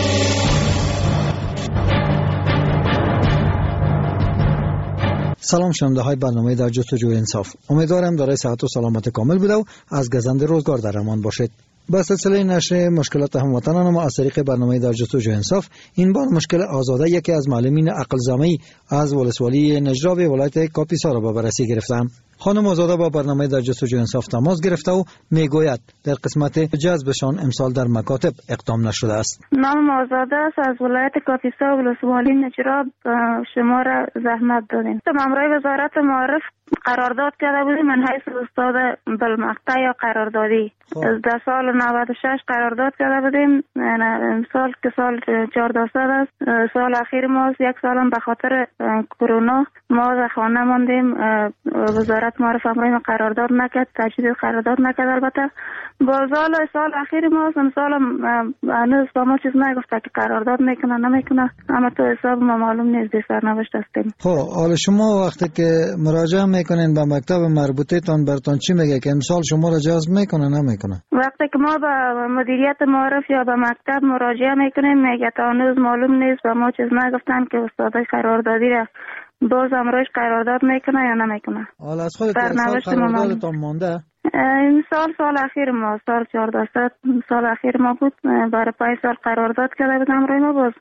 سلام شنونده های برنامه در جستجوی انصاف. امیدوارم دارای صحت و سلامت کامل بوده و از گزند روزگار در امان باشید. با سلسله نشر مشکلات هموطنان ما از طریق برنامه در جستجوی انصاف، این بار مشکل آزاده یکی از معلمین عقل‌زمه‌ای از ولسوالی نجراب ولایت کاپیسا را به بررسی گرفتم. خانم آزاده با برنامه در جستجوی انصاف تماس گرفته و میگوید در قسمت جذبشان امسال در مکاتب اقدام نشده است. نام آزاده است، از ولایت کاپیسا ولسوالی نجراب شما را زحمت دادیم. مامورای وزارت معارف قرارداد کرده بودیم من حیث استاد بالمقطع یا قراردادی. از در سال نود و شش قرارداد کرده بودیم. امسال که سال چهارده است، سال اخیر ما یک سالم به خاطر کرونا ما در خانه ماندیم. وزارت معارف امروز قرارداد نکرد، تجدید قرارداد نکرد. البته با سال سال اخیر ما امسال هنوز با ما چیز نگفته که قرارداد میکنه نمیکنه، اما تو حساب ما معلوم نیست، سرنوشت هستیم. خب حالا شما وقتی که مراجعه میکنین به مکتب مربوطه تان براتون چی میگه که امسال شما را جذب میکنه نمیکنه؟ وقتی که ما به مدیریت معارف یا به مکتب مراجعه میکنیم میگه تا هنوز معلوم نیست، با ما چیز نگفتن که استادای قراردادی را باز امروز قرارداد میکنه یا نمیکنه. حالا از خودت سال قراردادتان مانده؟ این سال سال اخیر ما سال چهارده سال اخیر ما بود، برای پای سال قرارداد کرده بودم روی ما. باز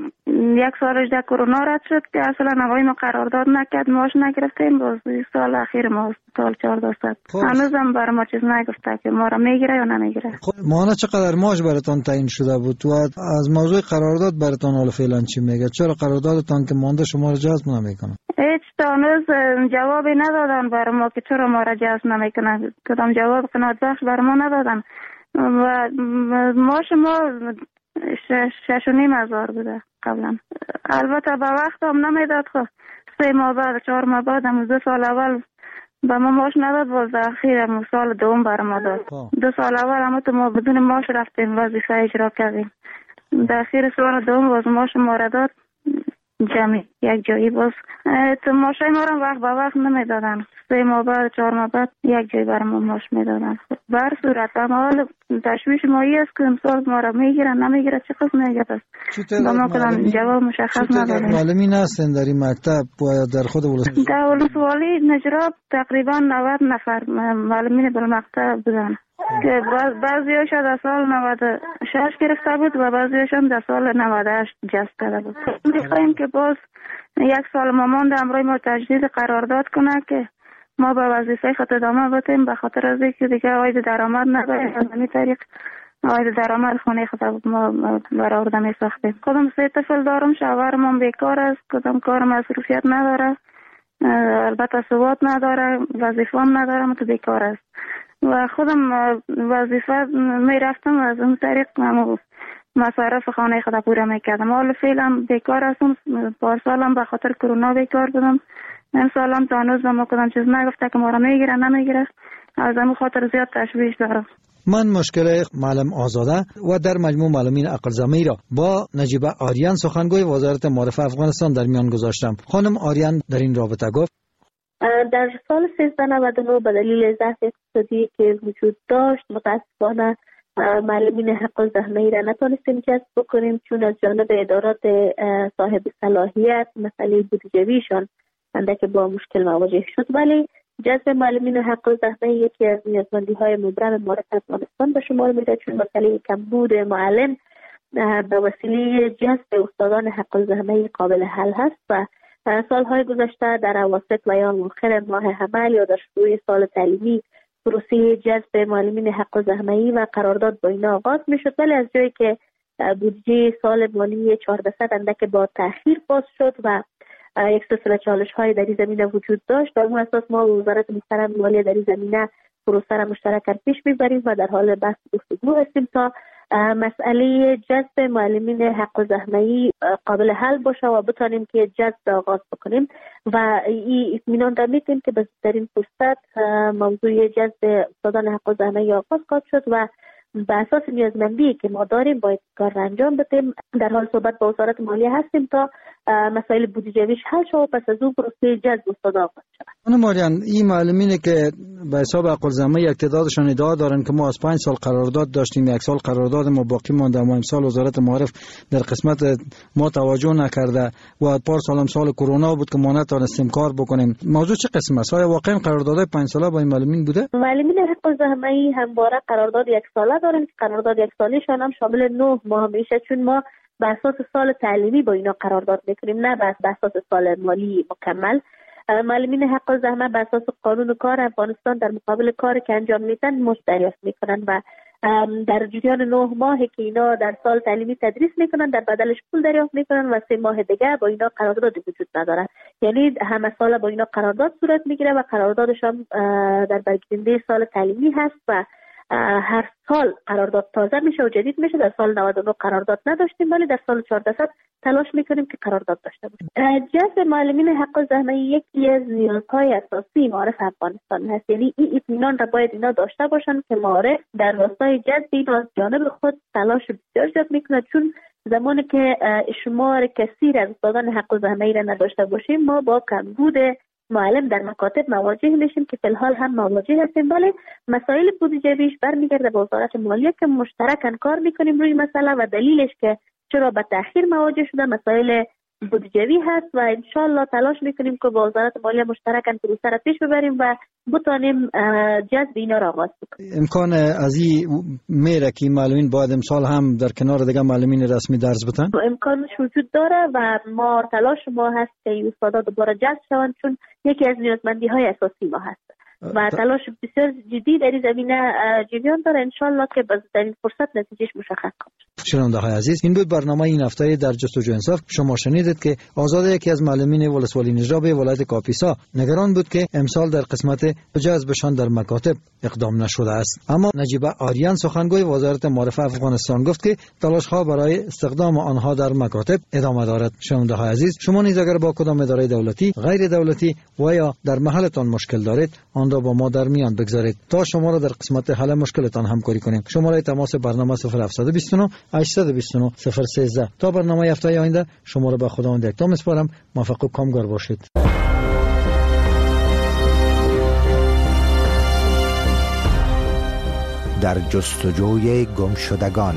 یک سالش در کرونا رد شد که اصلا نوای ما قرارداد نکرد، ماش نگرفتیم. باز سال اخیر ما سال چهارده هنوزم برای ما چیز نگفته که ما را میگیره یا نمیگیره. خب مانا چقدر ماش براتون تعیین شده بود و از موضوع قرارداد براتون حالا فعلا چی میگه؟ چرا قراردادتان که مانده شما را جذب نمیکنه؟ هیچ تا هنوز جوابی ندادن برای ما که چرا ما را جذب نمیکنه. کدام جواب قناعت بخش برای ما ندادن و ماش ما شش, شش و نیم هزار بوده قبلا. البته به وقت هم نمیداد. خب سه ماه بعد چهار ماه بعد هم دو سال اول به ما ماش نداد، باز اخیر هم سال دوم برای ما داد. دو سال اول هم تو ما بدون ماش رفتیم وظیفه اجرا کردیم. در اخیر سال دوم باز ماش ما را داد جمعی یک جایی. باز تو ماشای ما را وقت به وقت نمیدادن، سه ماه بعد چهار ماه بعد یک جایی برای ما ماش میدادن. بر صورت هم حال تشویش مایی است که امسال ما را میگیرن نمیگیرن چه قسم میگیرن با ما کدام جواب مشخص ندادن. معلمین هستن در این مکتب و در خود ولسوالی؟ در ولسوالی نجراب تقریبا نود نفر معلمین بالمقطع بودن که بعضیاش در سال نود و شش گرفته بود و بعضیاش هم در سال نود و هشت جذب کرده بود. میخوایم که باز یک سال ما مانده امروز ما تجدید قرارداد کنه که ما با وظیفه خود ادامه بدیم، به خاطر از اینکه دیگه عاید درآمد نداریم. از این طریق عاید درآمد خانه خود ما برآورده می ساختیم. خودم سه طفل دارم، شوهرم هم بیکار است، کدام کار مصروفیت نداره، البته ثبات نداره، وظیفه هم ندارم، تو بیکار است و خودم وظیفه می رفتم از اون طریق مصارف خانه خود پوره میکردم. حالا فعلا بیکار هستم، پارسالم به خاطر کرونا بیکار بودم. امسال هم تا هنوز ما کدام چیز نگفته که ما را میگیره نمیگیره، از همون خاطر زیاد تشویش دارم. من مشکل معلم آزاده و در مجموع معلمین عقل‌زمه‌ای را با نجیبه آریان سخنگوی وزارت معارف افغانستان در میان گذاشتم. خانم آریان در این رابطه گفت در سال سیزده نود و نه به دلیل ضعف اقتصادی که وجود داشت متاسفانه معلمین حق الزمه‌ای را نتونستیم جذب بکنیم، چون از جانب ادارات صاحب صلاحیت مسئله بودجه‌ایشان اندک با مشکل مواجه شد. ولی جذب معلمین حق الزمه‌ای یکی از نیازمندی‌های مبرم معارف افغانستان به شمار میره، چون مسئله کمبود معلم به وسیله جذب استادان حق الزحمه قابل حل هست و سالهای گذشته در اواسط و یا آخر ماه حمل یا در شروع سال تعلیمی پروسه جذب معلمین حق الزحمه و قرارداد با اینا آغاز می شد، ولی از جایی که بودجه سال مالی چهارصد اندک با تأخیر باز شد و یک سلسله چالش های در این زمینه وجود داشت، در اون اساس ما وزارت محترم مالی در این زمینه پروسه را مشترکاً پیش میبریم و در حال بحث گفتگو هستیم تا مسئله جذب معلمین حق الزحمه قابل حل باشه و بتانیم که جذب آغاز بکنیم و این اطمینان را میتیم که در این فرصت موضوع جذب استادان حق الزحمه آغاز خواهد شد و به اساس نیازمندی که ما داریم باید کار را انجام بدیم. در حال صحبت با وزارت مالیه هستیم تا مسائل بودجه‌ایش حل شود و پس از اون پروسه جذب استاد آغاز شود. خانم ماریان، این معلمینی که به حساب حق الزحمه یک تعدادشان ادعا دارن که ما از پنج سال قرارداد داشتیم، یک سال قرارداد ما باقی مانده، اما امسال وزارت معارف در قسمت ما توجه نکرده و پار سال سال کرونا بود که ما نتونستیم کار بکنیم. موضوع چه قسم است؟ آیا واقعا قراردادهای پنج ساله با این معلمین بوده؟ معلمین حق الزحمه همواره قرارداد یک ساله دارن که قرارداد یک سالیشان هم شامل نه ماه میشه، چون ما به اساس سال تعلیمی با اینا قرارداد میکنیم، نه به اساس سال مالی مکمل. معلمین حق الزحمه به اساس قانون کار افغانستان در مقابل کاری که انجام میدن مزد دریافت میکنن و در جریان نه ماهی که اینا در سال تعلیمی تدریس میکنن در بدلش پول دریافت میکنن و سه ماه دیگه با اینا قرارداد وجود نداره، یعنی همه سال با اینا قرارداد صورت میگیره و قراردادش هم در برگزیده سال تعلیمی هست و هر سال قرارداد تازه میشه و جدید میشه. در سال نود و نه قرارداد نداشتیم ولی در سال چهارصد تلاش میکنیم که قرارداد داشته باشیم. جذب معلمین حق الزحمه یکی از نیازهای اساسی معارف افغانستان هست، یعنی این اطمینان را باید اینا داشته باشن که معارف در راستای جذب اینا از جانب خود تلاش بسیار زیاد میکنه، چون زمانی که شمار کثیر از استادان حق الزحمه را نداشته باشیم ما با کمبود معلم در مکاتب مواجه میشیم که فی الحال هم مواجه هستیم، ولی مسائل بودجه‌ایش برمیگرده به وزارت مالیه که مشترکاً کار میکنیم روی مسئله و دلیلش که چرا به تأخیر مواجه شده مسائل بودجه‌ای هست و انشالله تلاش میکنیم که با وزارت مالیه مشترکاً پروسه را پیش ببریم و بتانیم جذب اینا را آغاز بکنیم. امکان از این میره که معلمین باید امسال هم در کنار دیگه معلمین رسمی درس بتن؟ امکانش وجود داره و ما تلاش ما هست که این استادا دوباره جذب شوند، چون یکی از نیازمندی های اساسی ما هست و تلاش بسیار جدی در این زمینه جریان داره، انشالله که در این فرصت نتیجهش مشخص کنه. شنونده های عزیز، این بود برنامه این هفته در جستجوی انصاف. شما شنیدید که آزاد یکی از معلمین ولسوالی نجراب ولایت کاپیسا نگران بود که امسال در قسمت جذبشان در مکاتب اقدام نشده است، اما نجیبه آریان سخنگوی وزارت معارف افغانستان گفت که تلاش ها برای استخدام آنها در مکاتب ادامه دارد. شنونده های عزیز، شما نیز اگر با کدام اداره دولتی، غیر دولتی و یا در محلتان مشکل دارید آن را با ما در میان بگذارید تا شما را در قسمت حل مشکلتان همکاری کنیم. شماره تماس برنامه صفر هفت دو نه هشت دو نه صفر یک سه. تا برنامه هفته آینده شما را به خداوند یکتا میسپارم. موفق و کامگار باشید. در جستجوی گمشدگان.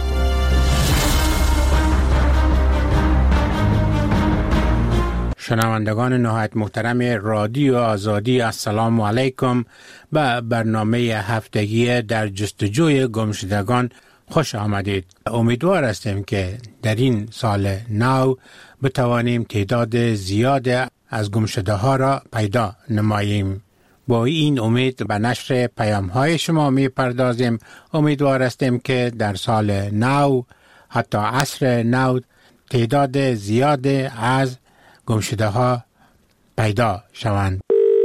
شنوندگان نهایت محترم رادیو آزادی، السلام علیکم. به برنامه هفتگی در جستجوی گمشدگان خوش آمدید. امیدوار هستیم که در این سال نو بتوانیم تعداد زیاد از گمشده ها را پیدا نماییم. با این امید به نشر پیام های شما می پردازیم. امیدوار هستیم که در سال نو، حتی عصر نو، تعداد زیاد از گمشده ها پیدا شوند.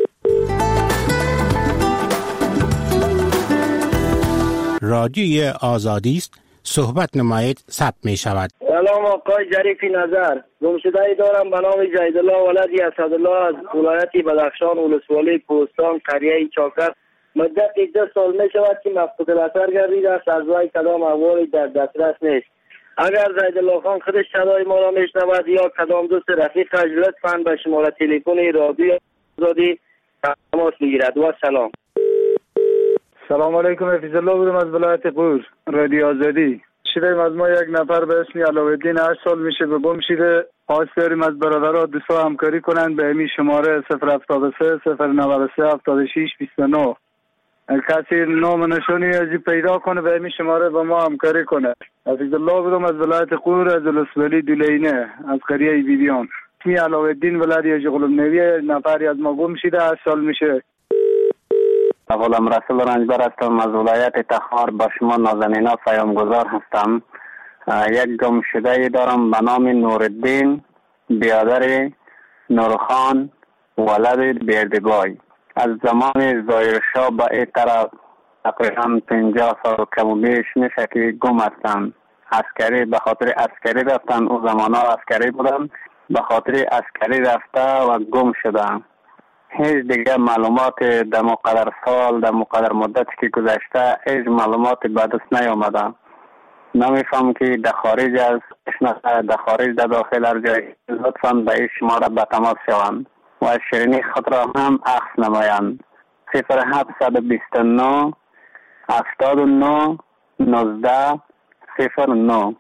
رادیوی آزادی است، صحبت نمایید ثبت می شود. سلام آقای جریفی نظر، گمشده‌ای دارم به نام جیدالله ولدی اسدالله از ولایت بدخشان، ولسوالی کوهستان، قریه چاکر. مدت ده سال می شود که مفقود الاثر گردیده است، از وی کدام احوالی در دسترس نیست. اگر زیدالله خان خودش صدای ما را میشنود یا کدام دوست رفیقش لطفاً به شماره تلفن رادیو آزادی تماس بگیرد. و سلام. سلام علیکم، حفیظ الله بودم از ولایت قور، رادیو آزادی. شیریم از ما یک نفر به اسم علاءالدین هشت سال میشه به گم شده. خواست داریم از برادرها دوستا همکاری کنند به همین شماره صفر هفتاد و سه صفر نود و سه هفتاد و شش بیست و نه. کسی نام نشانی ازی پیدا کنه به این شماره با ما همکاری کنه. حفیظ الله بودم از ولایت قور، از الاسولی دولینه، از قریه بیبیان. می علاوه الدین ولایت جغلم نویه، نفری از ما گم شده هشت سال میشه. غلام رسول رنجبر هستم از ولایت تخار. با شما نازنینا پیامگذار هستم. یک گم شده دارم به نام نورالدین بیادر نورخان ولد بیردگای. از زمان ظاهرشاه به این طرف تقریبا پنجاه سال کم و بیش میشه که گم هستم. عسکری به خاطر عسکری رفتن، او زمان ها عسکری بودن، به خاطر عسکری رفته و گم شدم. هیچ دیگه معلومات در مقدر سال در مقدر مدتی که گذشته هیچ معلومات به دست نیامده. نمیفهم که در خارج از در خارج در داخل هر جای لطفا به این شماره به تماس شوند و از شیرینی خود را هم عکس نمایند. صفر هفت بیست و نه هفتاد و نه نوزده صفر نه.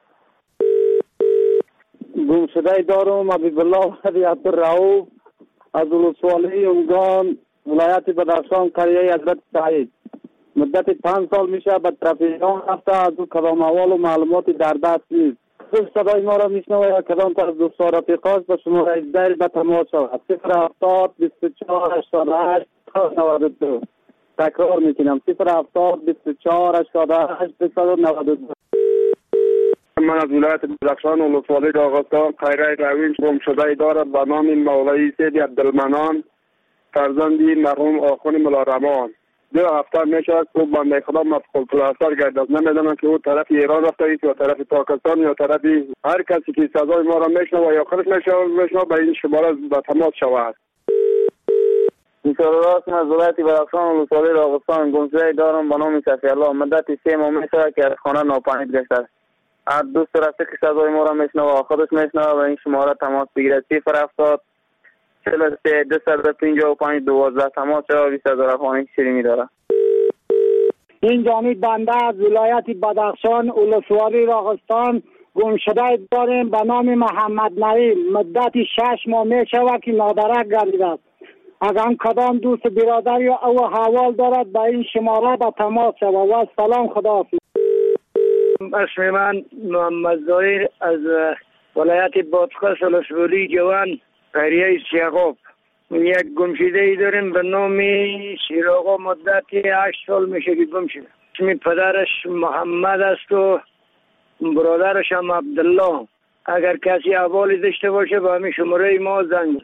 گم شده دارم حبیب الله عبدالرؤوف از ولسوالی اونگان ولایت بدخشان قریه حضرت سعید. مدت پنج سال میشه به ترافیکان رفته، از او کدام احوال و معلوماتی در دست نیست. خوب صدای ما را میشنوه یا کدام تا از دوستان رفیقاش به شما ازدهر به تماس شود. صفر هفتاد بیست و چهار هشتاد و هشت نود و دو. تکرار میکنم صفر هفتاد بیست و چهار هشتاد و هشت نود و دو. من از ولایت بدخشان ولسوالی داغستان قریه روین گم شده دارد به نام مولوی سید عبدالمنان فرزندی مرحوم آخوند ملارمان. دو هفته میشه که بنده خدا مفقود الابصار گردد. نمیدونم که او طرف ایران رفته است یا طرف پاکستان یا طرف هر کسی که صدای ما را میشنوه یا خودش میشنوه به این شماره به تماس شود. بیچاره راست از ولایت بدخشان ولسوالی داغستان گم شده دارم به نام صفی الله. مدت سه ماه میشه که از خانه ناپدید گشته است. هر دوست رفته که صدای ما را میشنوه خودش میشنوه به این شماره تماس بگیرد. صفر هفتاد چهل و سه دویست و پنجاه و پنج دوازده تماس شود. بیست هزار خانه شیرینی داره. این جانب بنده از ولایت بدخشان ولسوالی راغستان گم شده داریم به نام محمد نعیم. مدت شش ماه می شود که نادرک گردیده است. اگر هم کدام دوست برادر یا او حوال دارد به این شماره به تماس شود. و سلام، خداحافظ. اسم من محمد ظاهر از ولایت بادغیس ولسوالی جوان قریه سیغاب. یک گمشده ای داریم به نام شیراغا. مدت هشت سال میشه که گم شده. اسم پدرش محمد است و برادرش هم عبدالله. اگر کسی احوالی داشته باشه به همین شماره ما زنگ.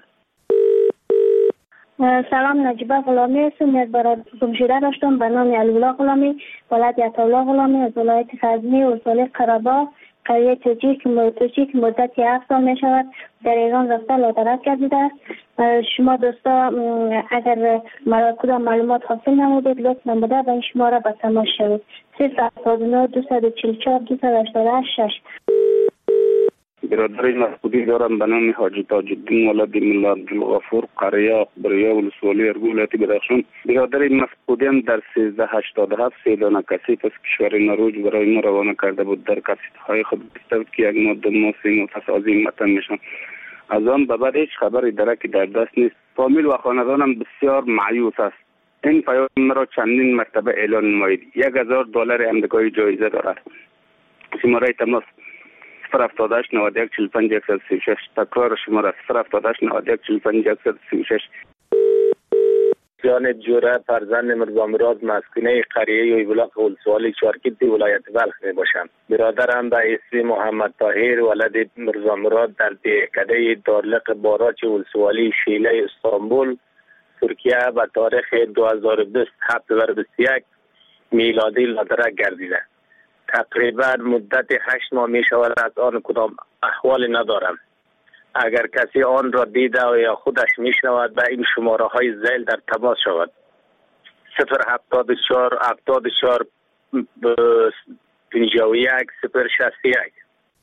سلام، نجیبه غلامی هستم. یک برای گمشده داشتم به نام علی‌الله غلامی ولایت عطاالله غلامی از ولایت غزنی ولسوالی قره‌باغ قریه توجیه که مدت هفت سال می شود در ایران رفته لادرک گردیده است. شما دوستا اگر مرا کدام معلومات حاصل نمودید لطف نموده به این شماره به تماس شوید. صفر هفتاد و نه دویست و چهل و چهار دویست و هشتاد و هشت. برادر مسعودی دارم به نام حاجی تاج الدین ولد ملا عبدالغفور قریه اخبریه ولسوالی ارگو ولایت بدخشان. برادر مسعودی هم در سیزده هشتاد و هفت سه دانه کسیف از کشور نروژ برای ما روانه کرده بود. در کسیف های خود گفته بود که یک ماده ما سه نفس از این وطن میشن. از آن به بعد هیچ خبری درکی در دست نیست. فامیل و خاندانم بسیار مایوس است. این پیام مرا چندین مرتبه اعلان نمایید. یک هزار دلار امریکایی جایزه دارد. شماره تماس صفر هفتاد و هشت نود و یک چهل و پنج صد و سی و شش. تکرار شماره صفر هفتاد و هشت نود و یک چهل و پنج صد و سی و شش. جان جوره فرزند مرزا مراد مسکونه قریه یویبلاق ولسوالی چارکیت ولایت بلخ می باشم. برادرم به اسم محمد طاهر ولد مرزا مراد در دهکده دارلق باراچ ولسوالی شیله استانبول ترکیه به تاریخ دو هزار و بیست هفته بیست و یک میلادی لادرک گردیده. تقریبا مدت هشت ماه می شود از آن کدام احوالی ندارم. اگر کسی آن را دیده و یا خودش می شود به این شماره های زیل در تماس شود. صفر هفتاد و چهار هفتاد و چهار پنجاه و یک صفر شصت و یک.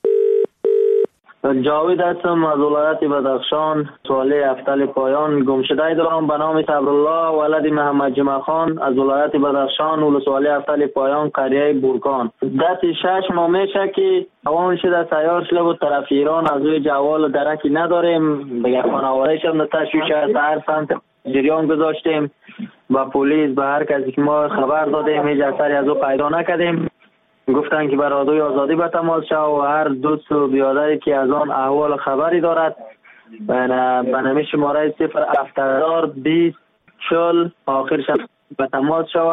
جاوید هستم از ولایت بدخشان سوالی افتل پایان. گمشده دارم به نام صبرالله ولد محمد جمع خان از ولایت بدخشان ولسوالی افتل پایان قریه بورکان. دست شش ماه میشه که اوان شده سیار شده بود طرف ایران. از روی جوال درکی نداریم. بگه خانواده شد تشویش از هر سمت جریان گذاشتیم. با پلیس به هر کسی که ما خبر دادیم هیچ اثری از او پیدا نکردیم. گفتن که بر رادیوی آزادی به تماس شو و هر دوست و بیادری که از آن احوال خبری دارد به نمی شماره صفر هفتاد بیست چل آخرش به تماس شو.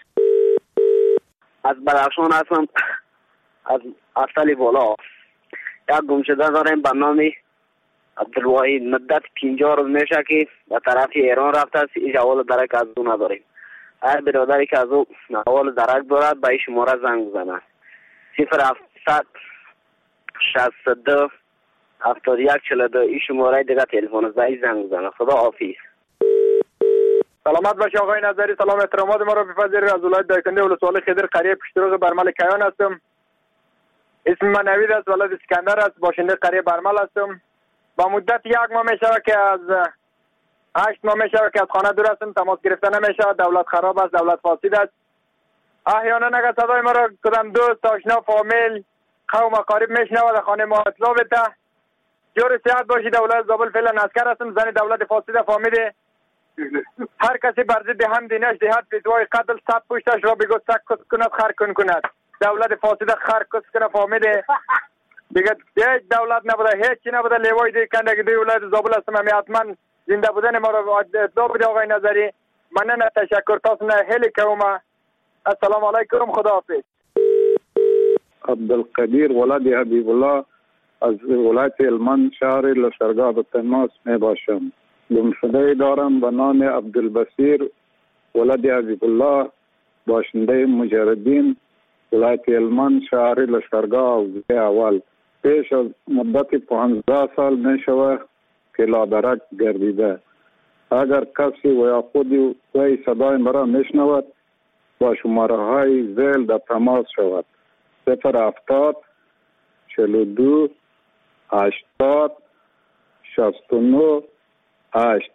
از بدخشان هستم، از اصلی بالا. یک گمشده داریم به نام عبدالواحد. مدت پنجاه روز میشه که به طرف ایران رفته است. هیچ احوال درک از او نداریم. هر برادری که از او احوال درک دارد به این شماره زنگ بزنه. صفر هفتصد شصت و دو هفتاد و یک چهل و دو. این شماره دیگه تلفن است، به این زنگ بزنه. خدا حافظ. سلامت باشی آقای نظری. سلام احترامات ما را بپذیرید. از ولایت دایکنده ولسوالی خضر قریه پشتروغ برمل کیان هستم. اسم من نوید است، ولد اسکندر است، باشنده قریه برمل هستم. با مدت یک ماه میشه که از هشت ماه میشه که از خانه دور هستم. تماس گرفته نمیشه. دولت خراب است، دولت فاسد است. احیانا اگر صدای ما را کدام دوست، آشنا، فامیل، قوم اقارب میشنود خانه ما اطلاع بده. جور صحت باشی. دولت زابل فعلا عسکر هستم. زن دولت فاسد فامیل. هر کسی بر ضد هم دینش دهد فتوای قتل صد پشتش را بگو سک کس کند خر کن کند. دولت فاسد خر کس کنه فامیده دیگه. هیچ دولت نبوده، هیچ چی نبوده. لیوای دی کنده که دی ولایت زابل هستم. همی حتما زنده بودن ما را اطلاع بده آقای نظری. من نه تشکر تاس نه هلی کومه. السلام علیکم. خدا حافظ. عبدالقدیر ولد حبیب الله از ولایت هلمند شهر لشکرگاه به تماس می باشم. گمشده دارم به نام عبدالبصیر ولد حبیب الله، باشنده مجردین، ولایت هلمند شهر لشکرگاه اول. پیش از مدت پانزده سال می شود که لادرک گردیده. اگر کسی و یا خودی وی صدای مرا می شنود با شماره های زیل در تماس شود. صفر هفتاد چهل و دو هشتاد شصت و نه هشت.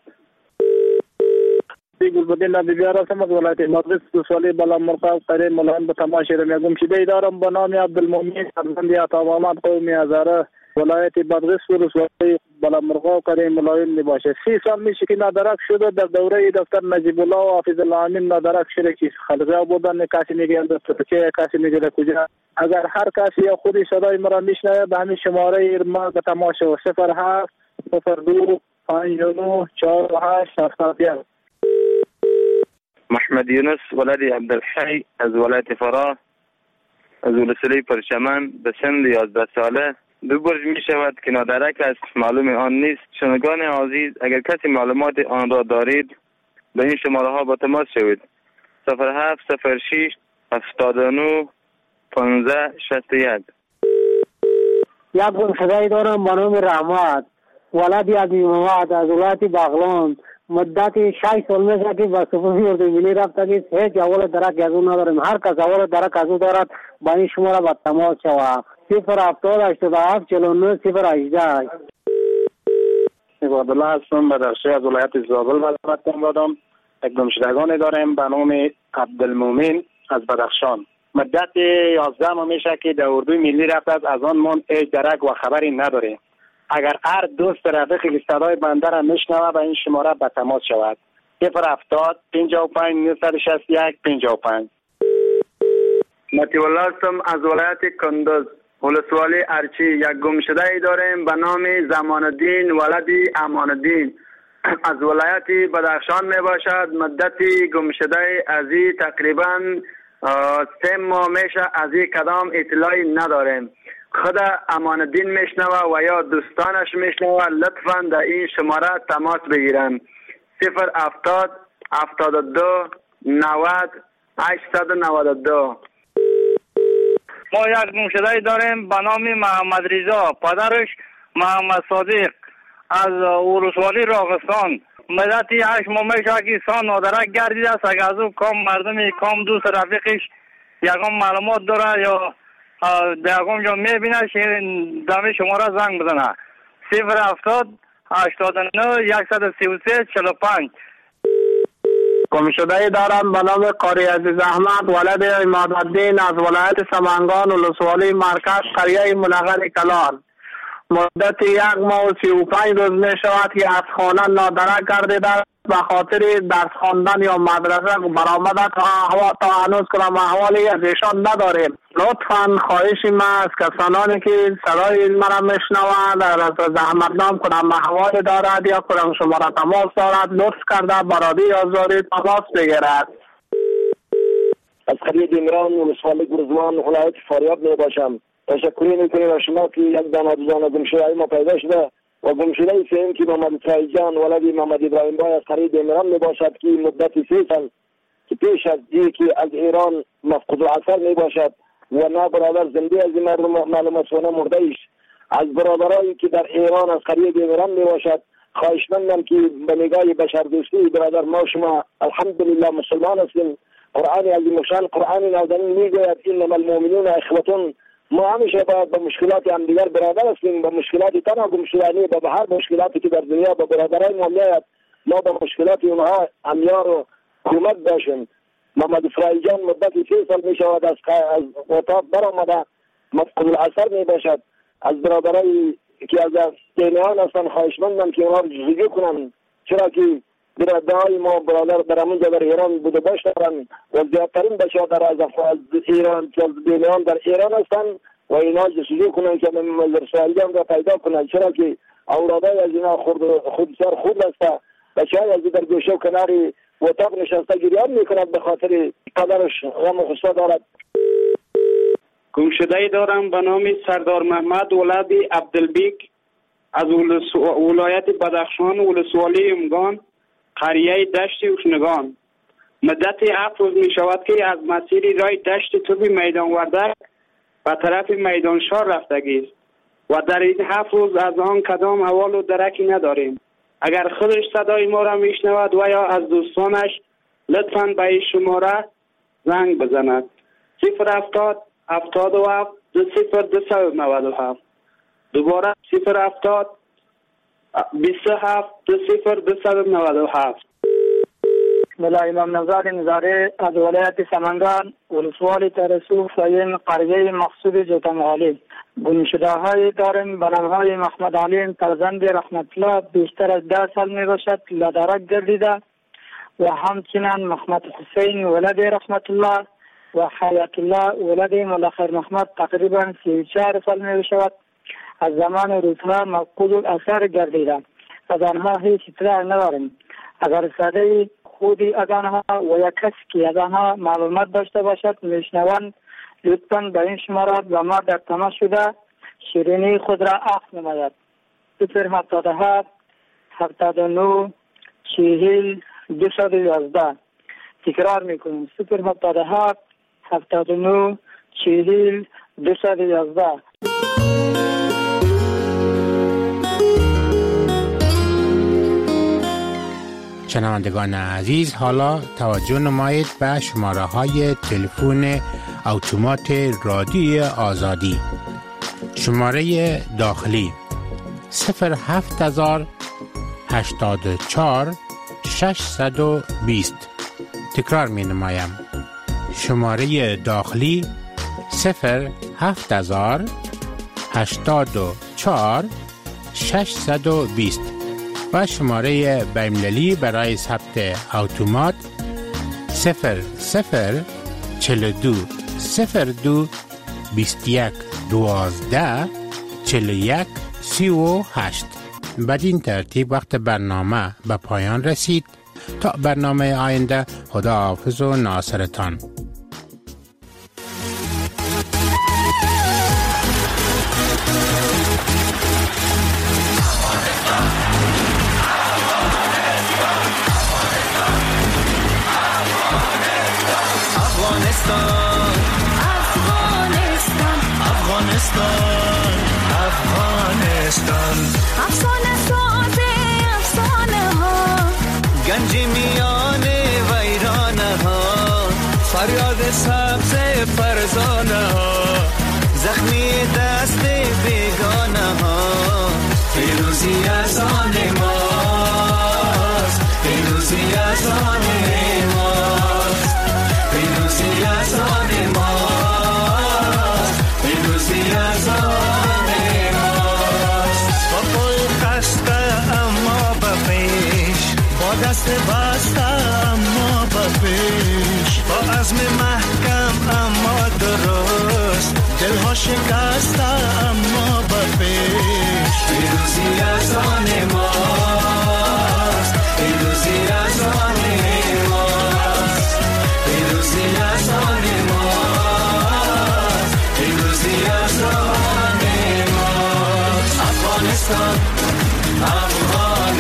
گلبدین نبیار هستم از ولایت مدرس ولسوالی بلامرغ قریه ملان به تماشا را گمشده دارم به نام عبدالمؤمن فرزند عطا محمد قومی هزاره ولایت مدرس ولسوالی بلامرغ قریه ملایون می باشه. سی سال میشه که نادرک شده. در دوره دفتر نجیب الله و حافظ الله امین نادرک شده که خلقه بودن. کسی میگه دفتر چه، کسی میگه کجا. اگر هر کسی یا خودی صدای مرا میشنوه به همین شماره ما به تماشا صفر هفت صفر دو پنج نو چهار هشت هفتاد یک. محمد یونس ولد عبدالحی از ولایت فراه از ولسوالی پرچمن به سن یازده ساله. دو برج می شود که نادرک است، معلوم آن نیست. شنوندگان عزیز اگر کسی معلومات آن را دارید به این شماره ها با تماس شوید. صفر هفت صفر شش هفتاد و نه پانزده شصت و یک. یک گمشده دارم به نام رحمت ولد عبدی محمد از ولایت بغلان. مدت شش سال میشه که با سپاهی اردوی ملی رفته که هیچ اول درک از او نداریم. هر کس اول درک از او دارد با این شماره با تماس شود. صفر هفتاد هشتاد و هفت چهل و نه صفر هجده. عبادالله هستم بدخشی از ولایت زابل وزارت بادم. یک گمشدگان داریم به نام عبدالمؤمن از بدخشان. مدت یازده ماه میشه که در اردوی ملی رفته. از آن من هیچ درک و خبری نداریم. اگر هر دوست رفیقی که صدای بنده را میشنوه به این شماره به تماس شود. صفر هفتاد پنجاه و پنج نهصد و شصت و یک پنجاه و پنج. مطیع الله هستم از ولایت کندوز ولسوالی ارچی. یک گمشده ای داریم به نام زمان الدین ولد امان الدین از ولایت بدخشان می باشد. مدت گمشده از این تقریبا سه ماه میشه. از این کدام اطلاعی نداریم. خود امان الدین میشنوه و یا دوستانش میشنوه لطفاً در این شماره تماس بگیرن. صفر هفتاد هفتاد و دو نود هشتصد و نود و دو. ما یک گمشده داریم به نام محمد رضا، پدرش محمد صادق از ولسوالی راغستان. مدتی هشت ماه میشه که سان نادرک گردیده است. اگر از او کام مردمی کام دوست رفیقش یکم معلومات داره یا در یکم جا میبینه دمی شماره زنگ بزنه. صفر هفتاد هشتاد و نه یکصد و سی و سه چهل و پنج. گمشده دارم به نام قاری عزیز احمد ولد عمادالدین از ولایت سمنگان ولسوالی مرکز قریه ملغر کلان. مدت یک ماه و سی و پنج روز می شود که از خانه نادرک گردیده. به خاطر درس خواندن یا مدرسه برآمده تا هنوز کنم احوالی ازشان نداریم. لطفا خواهش ما از کسانی که صدای مرا میشنوند از زحمتنام کنم احوال دارد یا کنم شماره تماس دارد لطف کرده برادی آزاری تماس بگیرد. از قریه دیمران ولسوالی گرزوان ولایت فاریاب می باشم. تشکری میکنیم از شما که یک دانه دوزانه گمشده ما پیدا شده و گمشده سیم که محمد اسرائیل جان ولدی محمد ابراهیم بای از قریه دیمران می باشد که مدت سه سال که پیش از یکی از ایران مفقود العصر می باشد و نه برادر زنده از این مردم معلوم است و نه مرده ایش. از برادرایی که در ایران از قریه دیمران می باشد خواهشمندم که به نگاه بشر دوستی برادر ما شما الحمدلله مسلمان هستیم. قرآن عظیم الشان قرآن نازنین میگوید انما المؤمنون اخوة. ما همیشه باید به مشکلات هم دیگر برادر هستیم. به مشکلات تنها گمشدگی به هر مشکلاتی که در دنیا به برادرای ما میاد ما به مشکلات اونها همیار و کمک باشیم. محمد اسرائیل جان مدت سه سال می شود از از اتاق برآمده مفقود العصر می باشد. از برادرای که از دینیان هستند خواهشمندم که اونها جزگی کنند چرا که برادرای ما برادر در همونجا در ایران بوده باشند و زیادترین بچه‌ها در از ایران که دینیان در ایران هستند و اینا جزگی کنند که محمد اسرائیل جان را پیدا کنند چرا که اولادای از اینا خود خودسر خود هست. بچه‌های از در گوشه و کناری اتاق نشسته گریان میکند به خاطر قدرش غم و غصه دارد. گمشده‌ای دارم به نام سردار محمد ولدی عبدالبیک از ولایت بدخشان ولسوالی امگان قریه دشت اوشنگان. مدت هفت روز می شود که از مسیر رای دشت توبی میدان وردک به طرف میدان شار رفتگی است و در این هفت روز از آن کدام احوال و درکی نداریم. اگر خودش صدای ما را میشنود و یا از دوستانش لطفاً به این شماره زنگ بزند. صفر هفتاد هفتاد و هفت دو صفر دو صفر نود و هفت. دوباره صفر هفتاد بیست و هفت دو صفر دو صفر نود و هفت. ملا امام نزار نزاره از ولایت سمنگان ولسوالی ترسو فاین قریه مقصود جوتنغالی. گمشده های داریم به نام های محمد علیم فرزند رحمت الله بیشتر از ده سال می باشد لدرک گردیده و همچنان محمد حسین ولد رحمت الله و حیات الله ولد ملخیر محمد تقریبا سی و چهار سال می باشد از زمان روزها مفقود الاثر گردیده. از آنها هیچ اطلاع نداریم. اگر صدای خودی از آنها و یا کسی که از آنها معلومات داشته باشد میشنوند لطفاً به این شماره به ما در تماس شده شیرینی خود را عفو نماید. صفر هفتاد و هفت هفتاد و نه چهل دویست و یازده. تکرار میکنیم صفر هفتاد و هفت هفتاد و نه چهل دویست و یازده. شنوندگان عزیز حالا توجه نمایید به شماره های تلفن اتومات رادیو آزادی. شماره داخلی صفر هفت هزار هشتاد و چهار ششصد و بیست. تکرار می نمایم. شماره داخلی صفر هفت هزار هشتاد و چهار ششصد و بیست و شماره بین‌المللی برای ثبت اتومات صفر صفر چهل و دو صفر دو بیست و یک دوازده چهل و یک سی و هشت. بدین ترتیب وقت برنامه به پایان رسید. تا برنامه آینده خدا حافظ و ناصرتان. افغانستان افغانستان افسانه ساز افسانه ها گنج میان ویرانه ها فریاد سبز فرزانه ها زخمی دست بیگانه ها پیروزی از آن ماست پیروزی از آن ماست پیروزی از آن ماست از آن ماست با پای خسته اما به پیش با دست بسته اما به پیش، با عزم محکم اما درست، دلها شکسته اما به پیش. پیروزی از آن ماست، پیروزی از آن ماست، پیروزی از آن ماست، پیروزی از آن ماست. افغانستان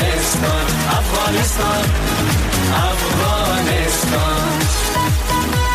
افغانستان افغانستان افغانستان